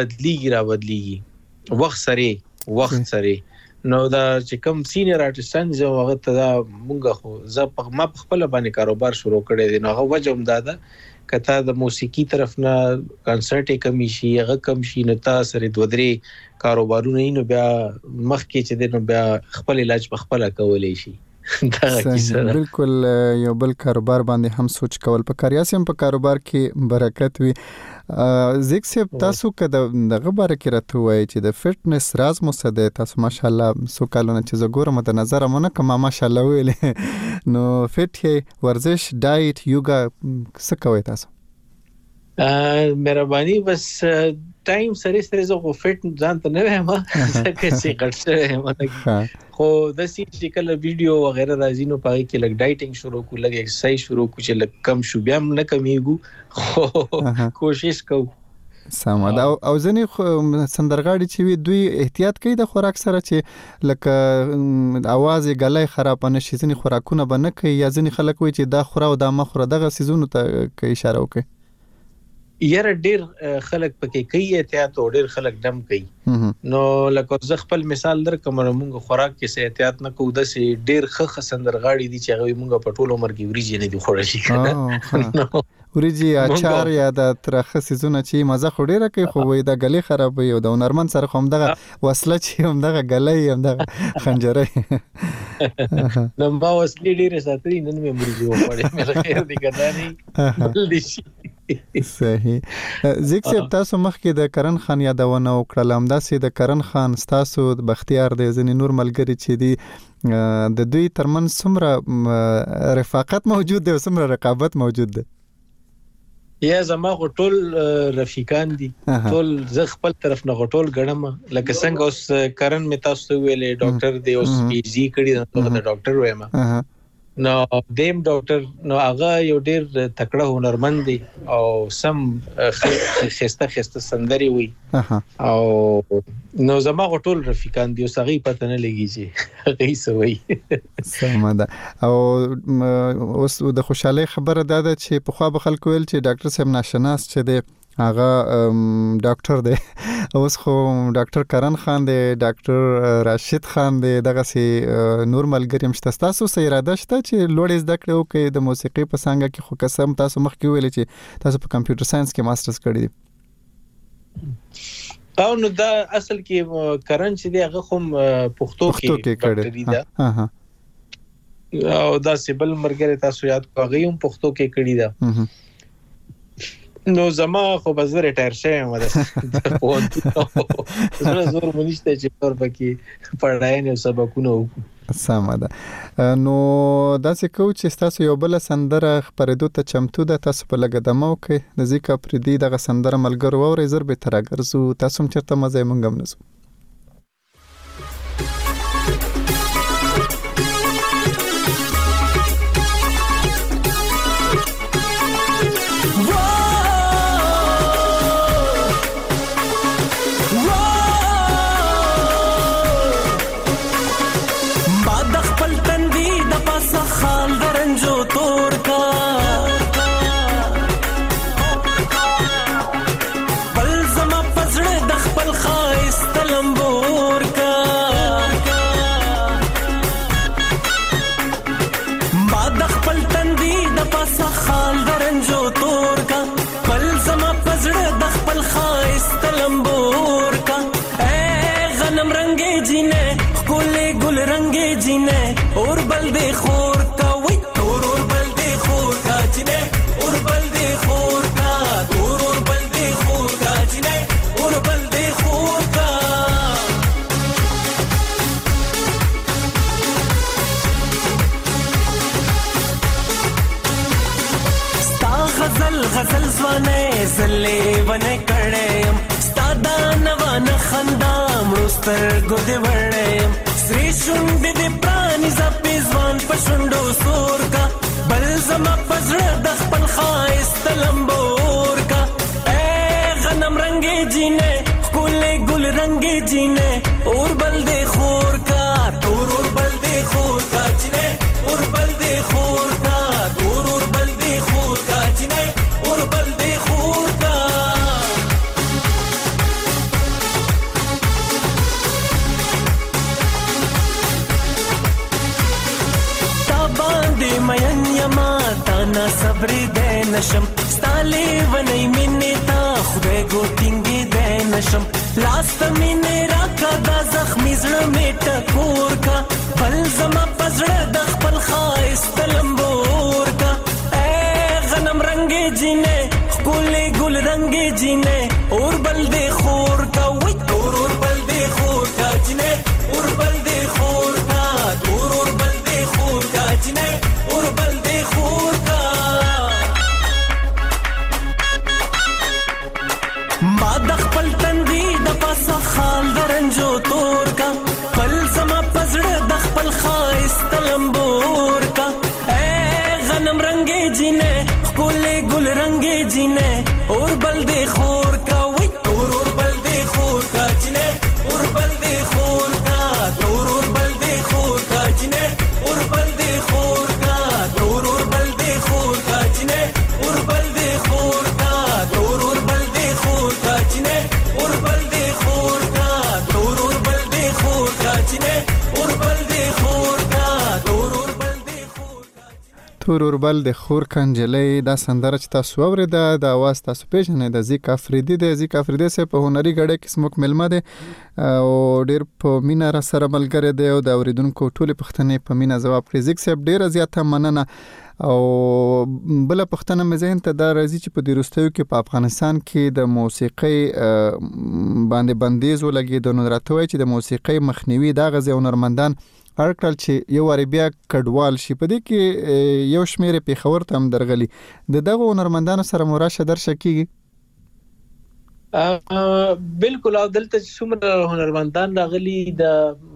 بدلیږي وخت سره نو دا چې کوم سینیئر آرټستان زه هغه ته دا مونږه خو زه ما خپل باندې کاروبار شروع کړی دی نو هغه وجه هم دا کته د موسیقي طرف نه کانسرټ کمی شي هغه کم شي نو تاسو سره دوه درې کاروبارونه نو بیا مخکې چې نو بیا خپل علاج په خپل کولای شي بالکل یو بل کاروبار باندې هم سوچ کول په کاریاسي هم په کاروبار کې برکت وي زیکسب تاسو کده دغه باره کې راته وایي چې د فټنس راز مو څه دی تاسو ماشاءالله سو کالونه چې زه ګورم د نظر مونږ کما ماشاءالله ویلې نو فټ ورزش ډایټ یوګا څه کوي تاسو مهرباني بس ټایم سره زه فټ ځان ته نه وایم ځکه چې ګټه خو د سې کله ویډیو وغیرہ راځي نو پای کې لګ ډایټینګ شروع کو لګ ایکسرسایز شروع کو چې لګ کم شو بیا نه کمیږي خو کوشش کو سمه او ځنی سندرغاړي چې وي دوی احتیاط کوي د خوراک سره چې لکه आवाज غلای خراب نه شي ځنی خوراکونه بنه کوي یا ځنی خلک وي چې دا خورا او دا مخوره دغه سيزونو ته اشاره وکړي یاره ډیر خلک پکې کوي احتیاط او ډیر خلک دم کوي نو لکه زه خپل مثال درکوم موږ خوراک کې سه احتیاط نه کوو د سي ډیر ښه سندرغاړي دي چې هغه موږ په ټولو عمر کې وریجې نه دي خوړلې کنه وریجې اچار یا د ترخه سيزونه چې مزه خوري کوي خو وای دا غلي خراب وي او د هنرمن سره هم دغه وسله چې هم دغه غلي هم دغه خنجرې نو ما وسلې ډیر ساتري نن مې وریجې وړې مې خیر دي ګداني بل شي صحیح زیکسب تاسو مخکې د کرن خان یادونه وکړه همداسې د کرن خان تاسو د بختیار د ځنی نور ملګری چې دی د دوی ترمن څومره رفاقت موجود دی او څومره رقابت موجود دی یا زما ټول رفیقان دي ټول زه خپل طرف نه ټول غړم لکه څنګه اوس کرن می تاسو ویلې ډاکټر دی اوس پی جی کړی دا ډاکټر وایم نو دیم ډاکټر نو هغه یو ډیر تکړه هنرمند دی او سم خسته سندري وي او نو زما ټول رفیقان دي او سغي پته نه لګي چې هغه سوي سمه ده او اوس د خوشاله خبره ده چې په خوا به خلکو ویل چې ډاکټر صاحب ناشناس چې دی هغه ډاکټر دی اوس خو ډاکټر کرن خان دی ډاکټر راشد خان دی دغه سي نور ملګری مشته تاسو سه اراده شته چې لوړ زده کړو کې د موسیقي په څنګه کې خو قسم تاسو مخ کې ویل چې تاسو په کمپیوټر ساينس کې ماسترز کړی دی او نو دا اصل کې کرن چې دی هغه هم پښتو کې کړی دی او دا سیبل مرګره تاسو یاد کوئ هم پښتو کې کړی دی نو زما خو بزر ریټایر شوم د پوهنتون زور مونږ ته چې پر پکې پړای نه سبقونه سمه ده نو دا څه کو چې تاسو یو بل سندره خبرېدو ته چمتو ده تاسو په لګه دمو کې د ذکر پردي دغه سندره ملګرو او رزر به ترګرزو تاسو هم چرته مزه مونږم نسو خال درنجو تور کا پل زما پزړه د خپل خایست لمبور کا اے غنم رنگې جینې ګلې ګل رنگې جینې اور بل دې خور کا وای تور اور بل دې خور کا جینې اور بل دې خور کا تور اور بل دې خور کا جینې اور بل دې خور کا غزل زوانه زلې ونه کړم ستادا نوان خندام روستر ګد وړم سری شوند دې پرانی زپې ځوان پښوندو سور کا بل زما پزړه د خپل خایست لمبور کا اے غنم رنگې جینې ګلې ګل رنگې جینې اور بل دې خور کا تور اور بل دې خور کا جینې اور بل دې خور کا تور اور بل دې خور کا جینې اور بل دې خور کا تا باندې مین یما تا نه صبر دې نشم ستالي ونې مینې تا خدای ګوتینګې دې نشم لاست مینې راکا دا زخمی زړه مې ټکور کا بل زما پزړه د خپل خایست لمبور کا اے غنم رنگې جینې ګلې ګل رنگې جینې اور بل دې خور کا وای تور اور بل دې خور کا جینې اور بل دې خور کا تور اور بل دې خور کا جینې اور بل دې خور کا ما د خپل تندي د پاسه خال درنجو تور کا پل زما پزړه د خپل خایست لمبور کا اے غنم رنگې جینې ګلې ګل رنگې جینې اور بل دې خور کا وای تور اور بل دې خور کا جینې اور بل دې خور کا تور اور بل دې خور کا جینې اور بل دې خور کا تور اور بل دې خور کا جینې اور بل دې خور کا تور اور بل دې خور کا جینې اور بل دې خور کا تور اور بل دې خور کا جینې اور بل دې خور کا تور اور بل دې خور کا تور اور بل د خور کنجلې دا سندره چې تاسو اوریده د اواز تاسو پیژنې د زیک افریدي سه په هنري غړې کې سموک ملما ده او ډېر په مینا را سره ملګری دی او د اوریدونکو ټول پښتنې په مینا جواب کړی زیک صاحب ډېر زیاته مننه او بل پښتنه مزین ته دا راځي چې په دیروستیو کې په افغانستان کې د موسیقي باندې بندیز ولګي د نوراتوي چې د موسیقي مخنیوي دا غزي هنرمندان هرکل چې یو عربیا کډوال شي په دې کې یو شمیر په خبر ته هم درغلي دغه هنرمندانو سره مراشه درشه کیږي بالکل او دلته څومره هنرمندان راغلي د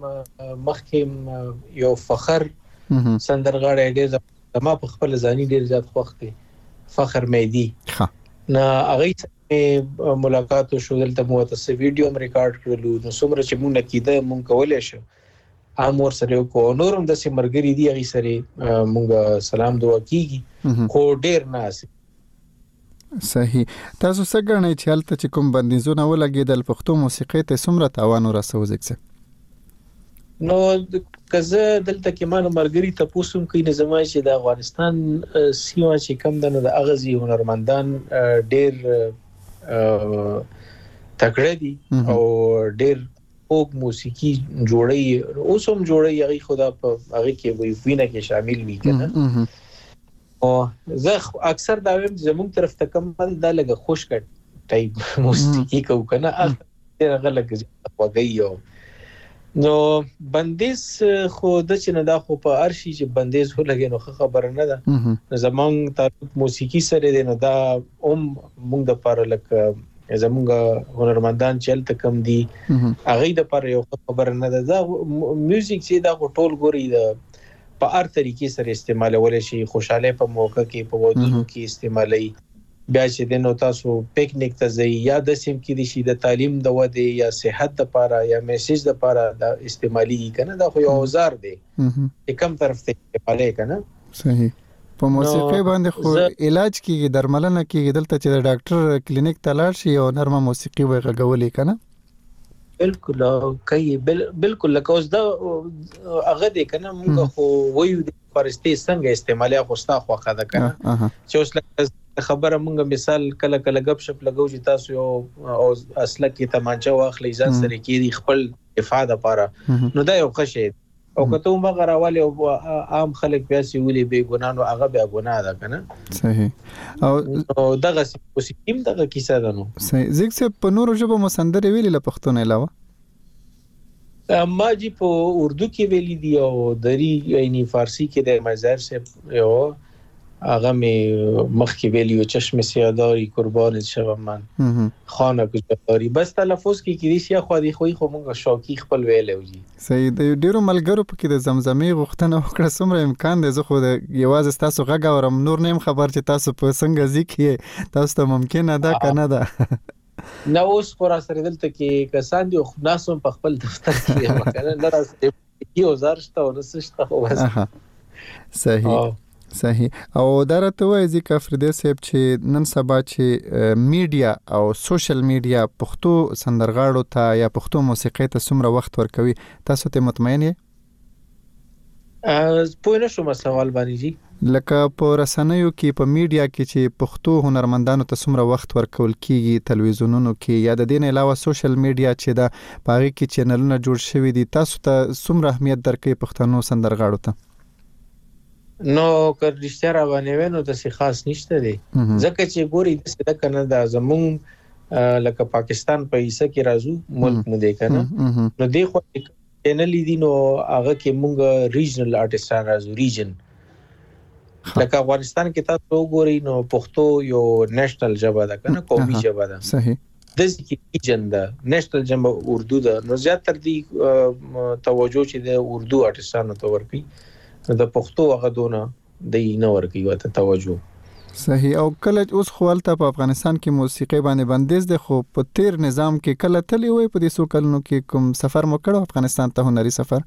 مخکې یو فخر سندرغاړی ډېر ما په خپل ځاني ډېر زیات خوښ دی فخر مهدي نه هغه ملاقات شو دلته مو ته ویډیو هم ریکارډ کړلو نو څومره چې مونږ کېده مونږ کولای شو امور سره کو نورم د سیمرګری دی غي سره مونږ سلام دعا کیږي خو ډیر ناس صحیح تاسو څنګه نه چلته چې کوم بندیزونه ولګیدل پښتو موسیقي ته څومره تاوان ورسوځي نو کزه دلته کې مانو مرګري ته پوسوم کې نظام چې د افغانستان سیمه چې کم دنه د اغزي هنرمندان ډیر تکړه دي او ډیر اوګ موسیقي جوړي اوس هم جوړي هغه خدا په هغه کې وی وینه کې شامل وي کنه او زه اکثر دا ویم زموږ طرف ته کم دا لګه خوش کټ ټایپ موسیقي کو کنه هغه لګه وګیو نو بندیز خو د چې نه دا خو په ارشي چې بندیز ولګي نو خبره نه ده زمونږ تعلق موسیقي سره دی نو دا موږ د پاره لکه زمونږ هنرمندان چلته کم دي هغه د پر یو خبر نه ده دا میوزیک چې دا ټول ګوري د په هر طریقې سره استعمالول شي خوشاله په موقع کې په ودونو کې استعمالي بیا چې د نو تاسو پکنیک ته ځي یا د سیم کې دي شي د تعلیم د ودی یا صحت لپاره یا میسج لپاره د استعمالي کنه دا خو یو اوزار دی کم طرف ته استعمالي کنه صحیح په موسیقي باندې خو علاج کیږي درملنه کیږي دلته چې د ډاکټر کلینیک ته لاړ شي او نرمه موسیقي وغږولې کنه بالکل لکه اوس دا هغه دې کنه موږ خو وایو پرستی څنګه استعمالي خوستا خوخه ده کنه چې اوس خبره مونږه مثال کله کله غب شپ لګو چې تاسو او اصله کې تمانچه واخلې ځان سره کې خپل دفاع لپاره نو دا یو خشه او کته مغه راواله او عام خلک پیاسي ولي به ګنانو هغه به ګناه ده کنه صحیح او دغه سیم دغه کیسه ده نو صحیح زګ په نورو ژبه مسندري ویلي له پښتون علاوه ما جی په اردو کې ویلي دی او دری یعنی فارسی کې د مظهر سے یو هغه می مخ کې ویلی او چشم سیاداری قربان شوم من خانه گذاری بس تلفظ کې کیدی شي خو دی خو مونږه شوقي خپل ویلو جی صحیح د ډیرو ملګرو په کې د زمزمې غوښتنه وکړه څومره امکان دی زه خو د یوازې تاسو غږ اورم نور نیم خبر چې تاسو په څنګه ځکه تاسو ته ممکن ده کنه ده نو اوس خورا سره دلته کې کسان دی خو ناسو په خپل دفتر کې مکنه نه راځي یو زارشته او نسشته خو بس صحیح او درته وایي ځکه فريده صاحب چې نن سبا چې میډیا او سوشل میډیا پښتو سندرغاړو ته یا پښتو موسیقۍ ته څومره وخت ورکوي تاسو ته مطمئن یې په نشو مسوال باندې جی لکه په رسنیو کې په میډیا کې چې پښتو هنرمندانو ته څومره وخت ورکول کیږي تلویزیونونو کې یا د دې نه علاوه سوشل میډیا چې دا پاره کې چینلونه جوړ شوي دي تاسو ته څومره اهمیت درکې پښتنو سندرغاړو ته نو که رښتیا را باندې ونه د څه خاص نشته دی ځکه چې ګوري د څه کنه د زمون لکه پاکستان په حصہ کې راځو ملک مو دی کنه نو دی خو چینل دي نو هغه کې مونږ ریجنل آرټستان راځو ریجن لکه افغانستان کې تاسو ګوري نو پښتو یو نېشنل ژبه ده کنه قومي ژبه ده صحیح د ځکه ریجن ده نېشنل ژبه اردو ده نو زیاتره دی توجه چې د اردو آرټستانو ته ورکړي د پښتو هغه دونه د نه ورکی وته توجه صحیح او کله اوس خپلته په افغانستان کې موسیقي باندې بندیز ده خو په تیر نظام کې کله تلی وي په دې سو کلونو کې کوم سفر مو کړو افغانستان ته هنري سفر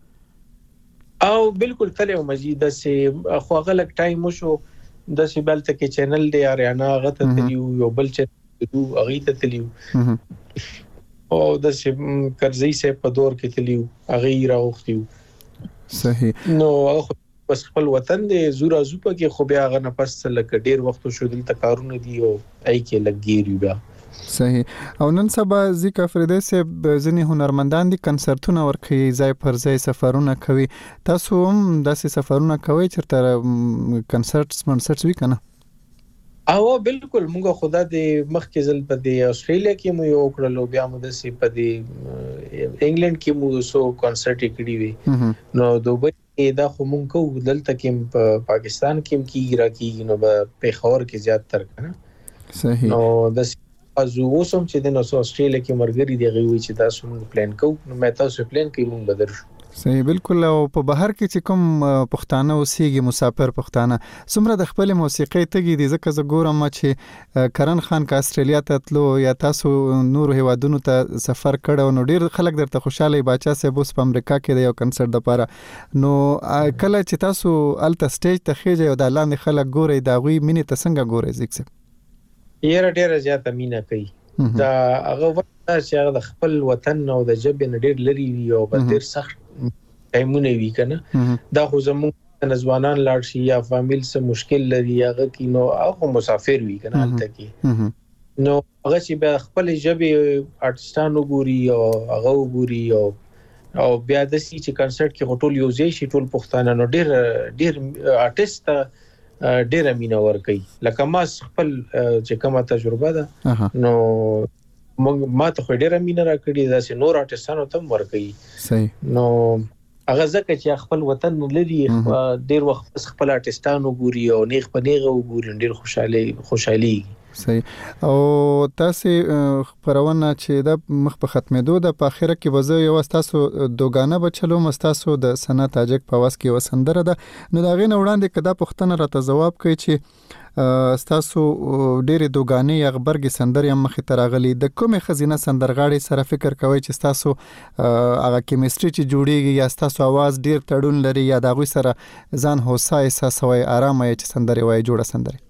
او بالکل تلی مزید سه خو غلط ټایم شو د سیبلته کې چینل دی اریانا غته تلیو یو بل چې اغه ته تلیو او د کرزی سه په دور کې تلیو اغه راوختیو صحیح نو بس خپل وطن دی زورا زوپا کې خو بیا غنه پس لکه ډیر وخت شو دلته کارونه دی او ای کې لګیری بیا صحیح او نن سبا ځکه فريده صاحب ځنی هنرمندان دي کنسرتونه ورکوي ځای پر ځای سفرونه کوي تاسو هم داسې سفرونه کوي چې کنسرټس وی کنه او بالکل موږ خدا دې مخکې ځل په دې استرالیا کې مو یو کړلو بیا مو د سی په دې انګلند کې مو سو کنسرټ کړی وی نو دوبه دا خو مونږ کو دلته کې په پاکستان کې کیږي راکېږي نو په پیښور کې زیات تر کنه صحیح نو د ازو وسم چې د نو استرالیا کې مرګري دی غوي چې تاسو مونږ پلان کو نو مې تاسو پلان کوي مونږ بدر شو صحیح بالکل او په بهر کې چې کوم پښتانه اوسېږي مسافر پښتانه څومره د خپل موسیقي تګي دي ځکه زه ګورم چې کرن خان کا استرالیا ته تلو یا تاسو نور هیوادونو ته سفر کړو نو ډیر خلک درته خوشاله بچا سه بوس په امریکا کې د یو کنسرت لپاره نو کله چې تاسو الته سټیج ته خېږئ او د لاندې خلک ګوري دا غوي مینه ته څنګه ګوري ځکه یره ډیر زیاته مینه کوي دا هغه وخت چې هغه د خپل وطن او د جبه ډیر لري وي او په ډیر سخت ټایمونه وی کنه دا خو زموږ نزوانان لاړ شي یا فامیل سره مشکل لري هغه کې نو هغه مسافر وی کنه الته کې نو هغه چې به خپل جبه آرټستانو ګوري او هغه ګوري او بیا د سې چې کنسرت کې هټول یو ځای شي ټول پښتانه نو ډیر آرټیست ډیر امینه ور کوي لکه ما خپل چې کومه تجربه ده نو ما ته ډیر امینه را کړی دا چې نور آرټستانو تم ور کوي صحیح نو هغه ځکه چې خپل وطن لري ډیر وخت خپل آرټستانو ګوري او نیغ په نیغه وګوري ډیر خوشحالي صحیح او تاسو خبرونه چې د مخ په ختمېدو د په اخره کې وځي یو تاسو دوګانه بچلو مستاسو د سنا تاجک په واس کې وسندره ده نو دا غي نه وړاندې کدا پښتنه راته جواب کوي چې تاسو ډېر دوګانې یا خبرګي سندرې مخې ته راغلي د کومه خزینه سندرغاړي سره فکر کوي چې تاسو هغه کیمستري چې جوړیږي یا تاسو आवाज ډېر تړون لري یا د غوي سره ځان هوسا احساسوي آرامه چې سندرې وای جوړه سندرې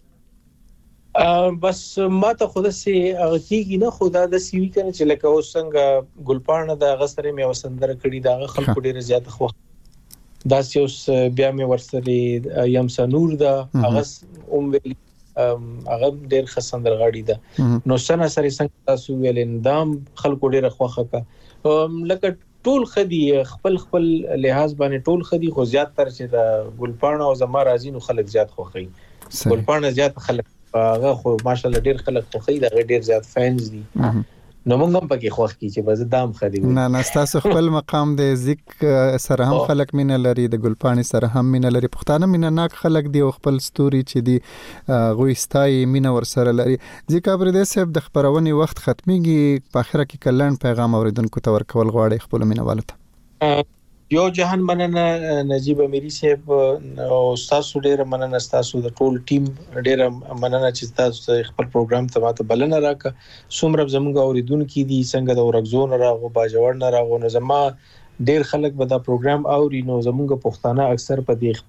بس ما ته خود سي هغه کیږي نه خدا د سی وی کنه چې لکه اوس څنګه ګلپانه د غسرې مې وسندره کړی دا خلکو ډېر زیات خو دا اوس بیا مې ورسره یم سنور دا هغه ویل هغه ډېر خسندرغاړي ده نو سنا سره څنګه تاسو ویل اندام خلکو ډېر خوخه کا لکه ټول خدي خپل لحاظ باندې ټول خدي خو زیات تر چې د ګلپاڼه او زما راځي نو خلک زیات خوخي ګلپاڼه زیات خلک هغه خو ماشالله ډېر خلک خوخي دا ډېر زیات فینز دي نو موږ هم پکې خوښ کی چې بس دام خدي نه تاسو خپل مقام د ذک سره هم خلک مینه لري د ګلپاڼې سره هم مینه لري پښتانه مینه ناک خلک دی او خپل ستوري چې دی غوښتای مینه ور سره لري ځکه پر دې سب د خبرونې وخت ختميږي په اخره کې کلن پیغام اوریدونکو ته ورکول غواړي خپل مینه والته یو جهان مننه نجیب امیری صاحب او استاد ډېر مننه تاسو د ټول ټیم ډېر مننه چې تاسو خپل پروګرام ته ماته بلنه راکا څومره زموږ اوریدونکو دي څنګه د ورغزون راغو باجوړ نه راغو نو زما ډېر خلک به دا پروګرام اوري نو زموږ پښتانه اکثر په دې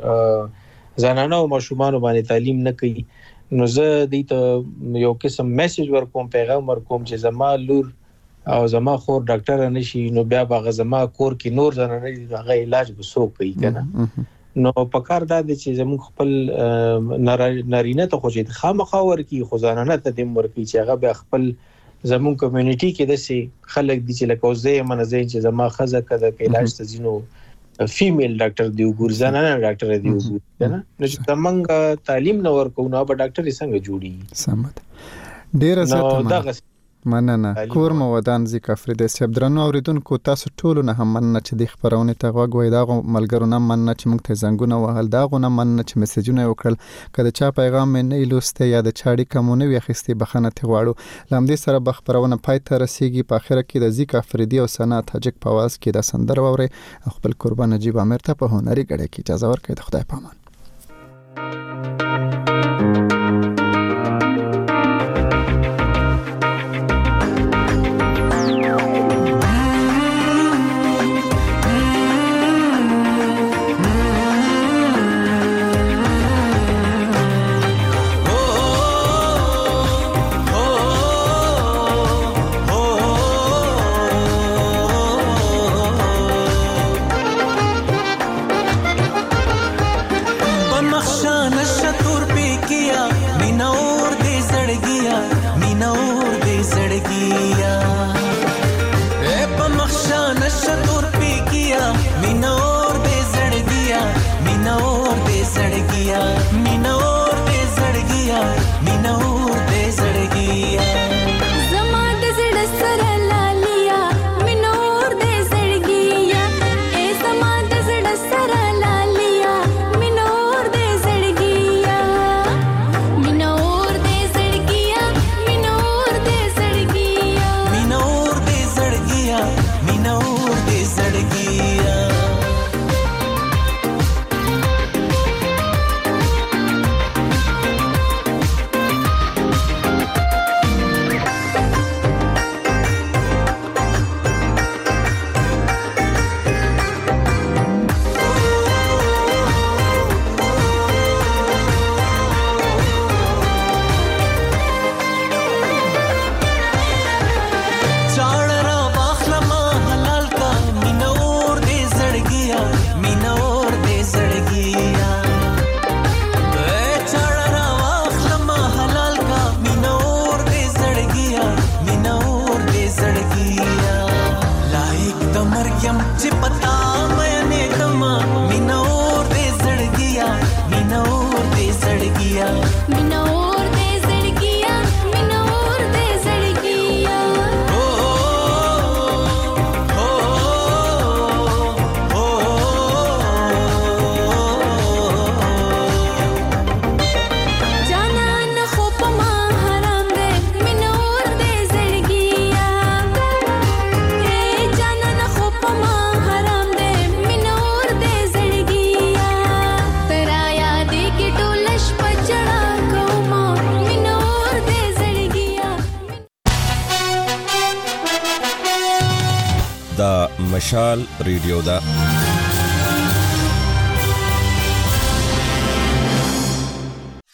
خپل زنانه او ماشومان باندې تعلیم نه کوي نو زه دې ته یو قسم میسج ورکوم پیغام ورکوم چې زما لور او زما خور ډاکټر نشي نو بیا باغ زما کور کې نور زنانه هغه علاج وسو کوي کنه نو په کار دا چې زموږ خپل نارینه ته خو چې خامخا ورکی خو زنانه ته د مرکی چې هغه به خپل زموږ کمیونټي کې د سي خلک دي چې لکه زه منځي چې زما خزه کده کې علاج ته زینو فیمیل ډاکټر دی وګور زنانه ډاکټر دی وګور کنه نو چې زمونږ تعلیم نو ورکو نو به ډاکټر څنګه جوړي سمت ډیر زیات مننه کور مو ودان ځکه فريده صاحب درنو اوریدونکو تاسو ټول نه هم مننه چې د خبرونه ته غوږ دا ملګرو نه مننه چې موږ ته زنګونه وهل دا غو نه مننه چې میسجونه وکړل کله چا پیغام مې نه لوسته یا د چاړي کومونه وي خستې بخنه ته غواړو لمدي سره بخبرونه پای ته رسیږي په اخر کې د ذکر فريدي او سنا تاجک په आवाज کې د سندر ووري خپل قربان نجیب امیر ته په هنري غړې کې اجازه ورکړئ خدای پامان مشال ریډیو دا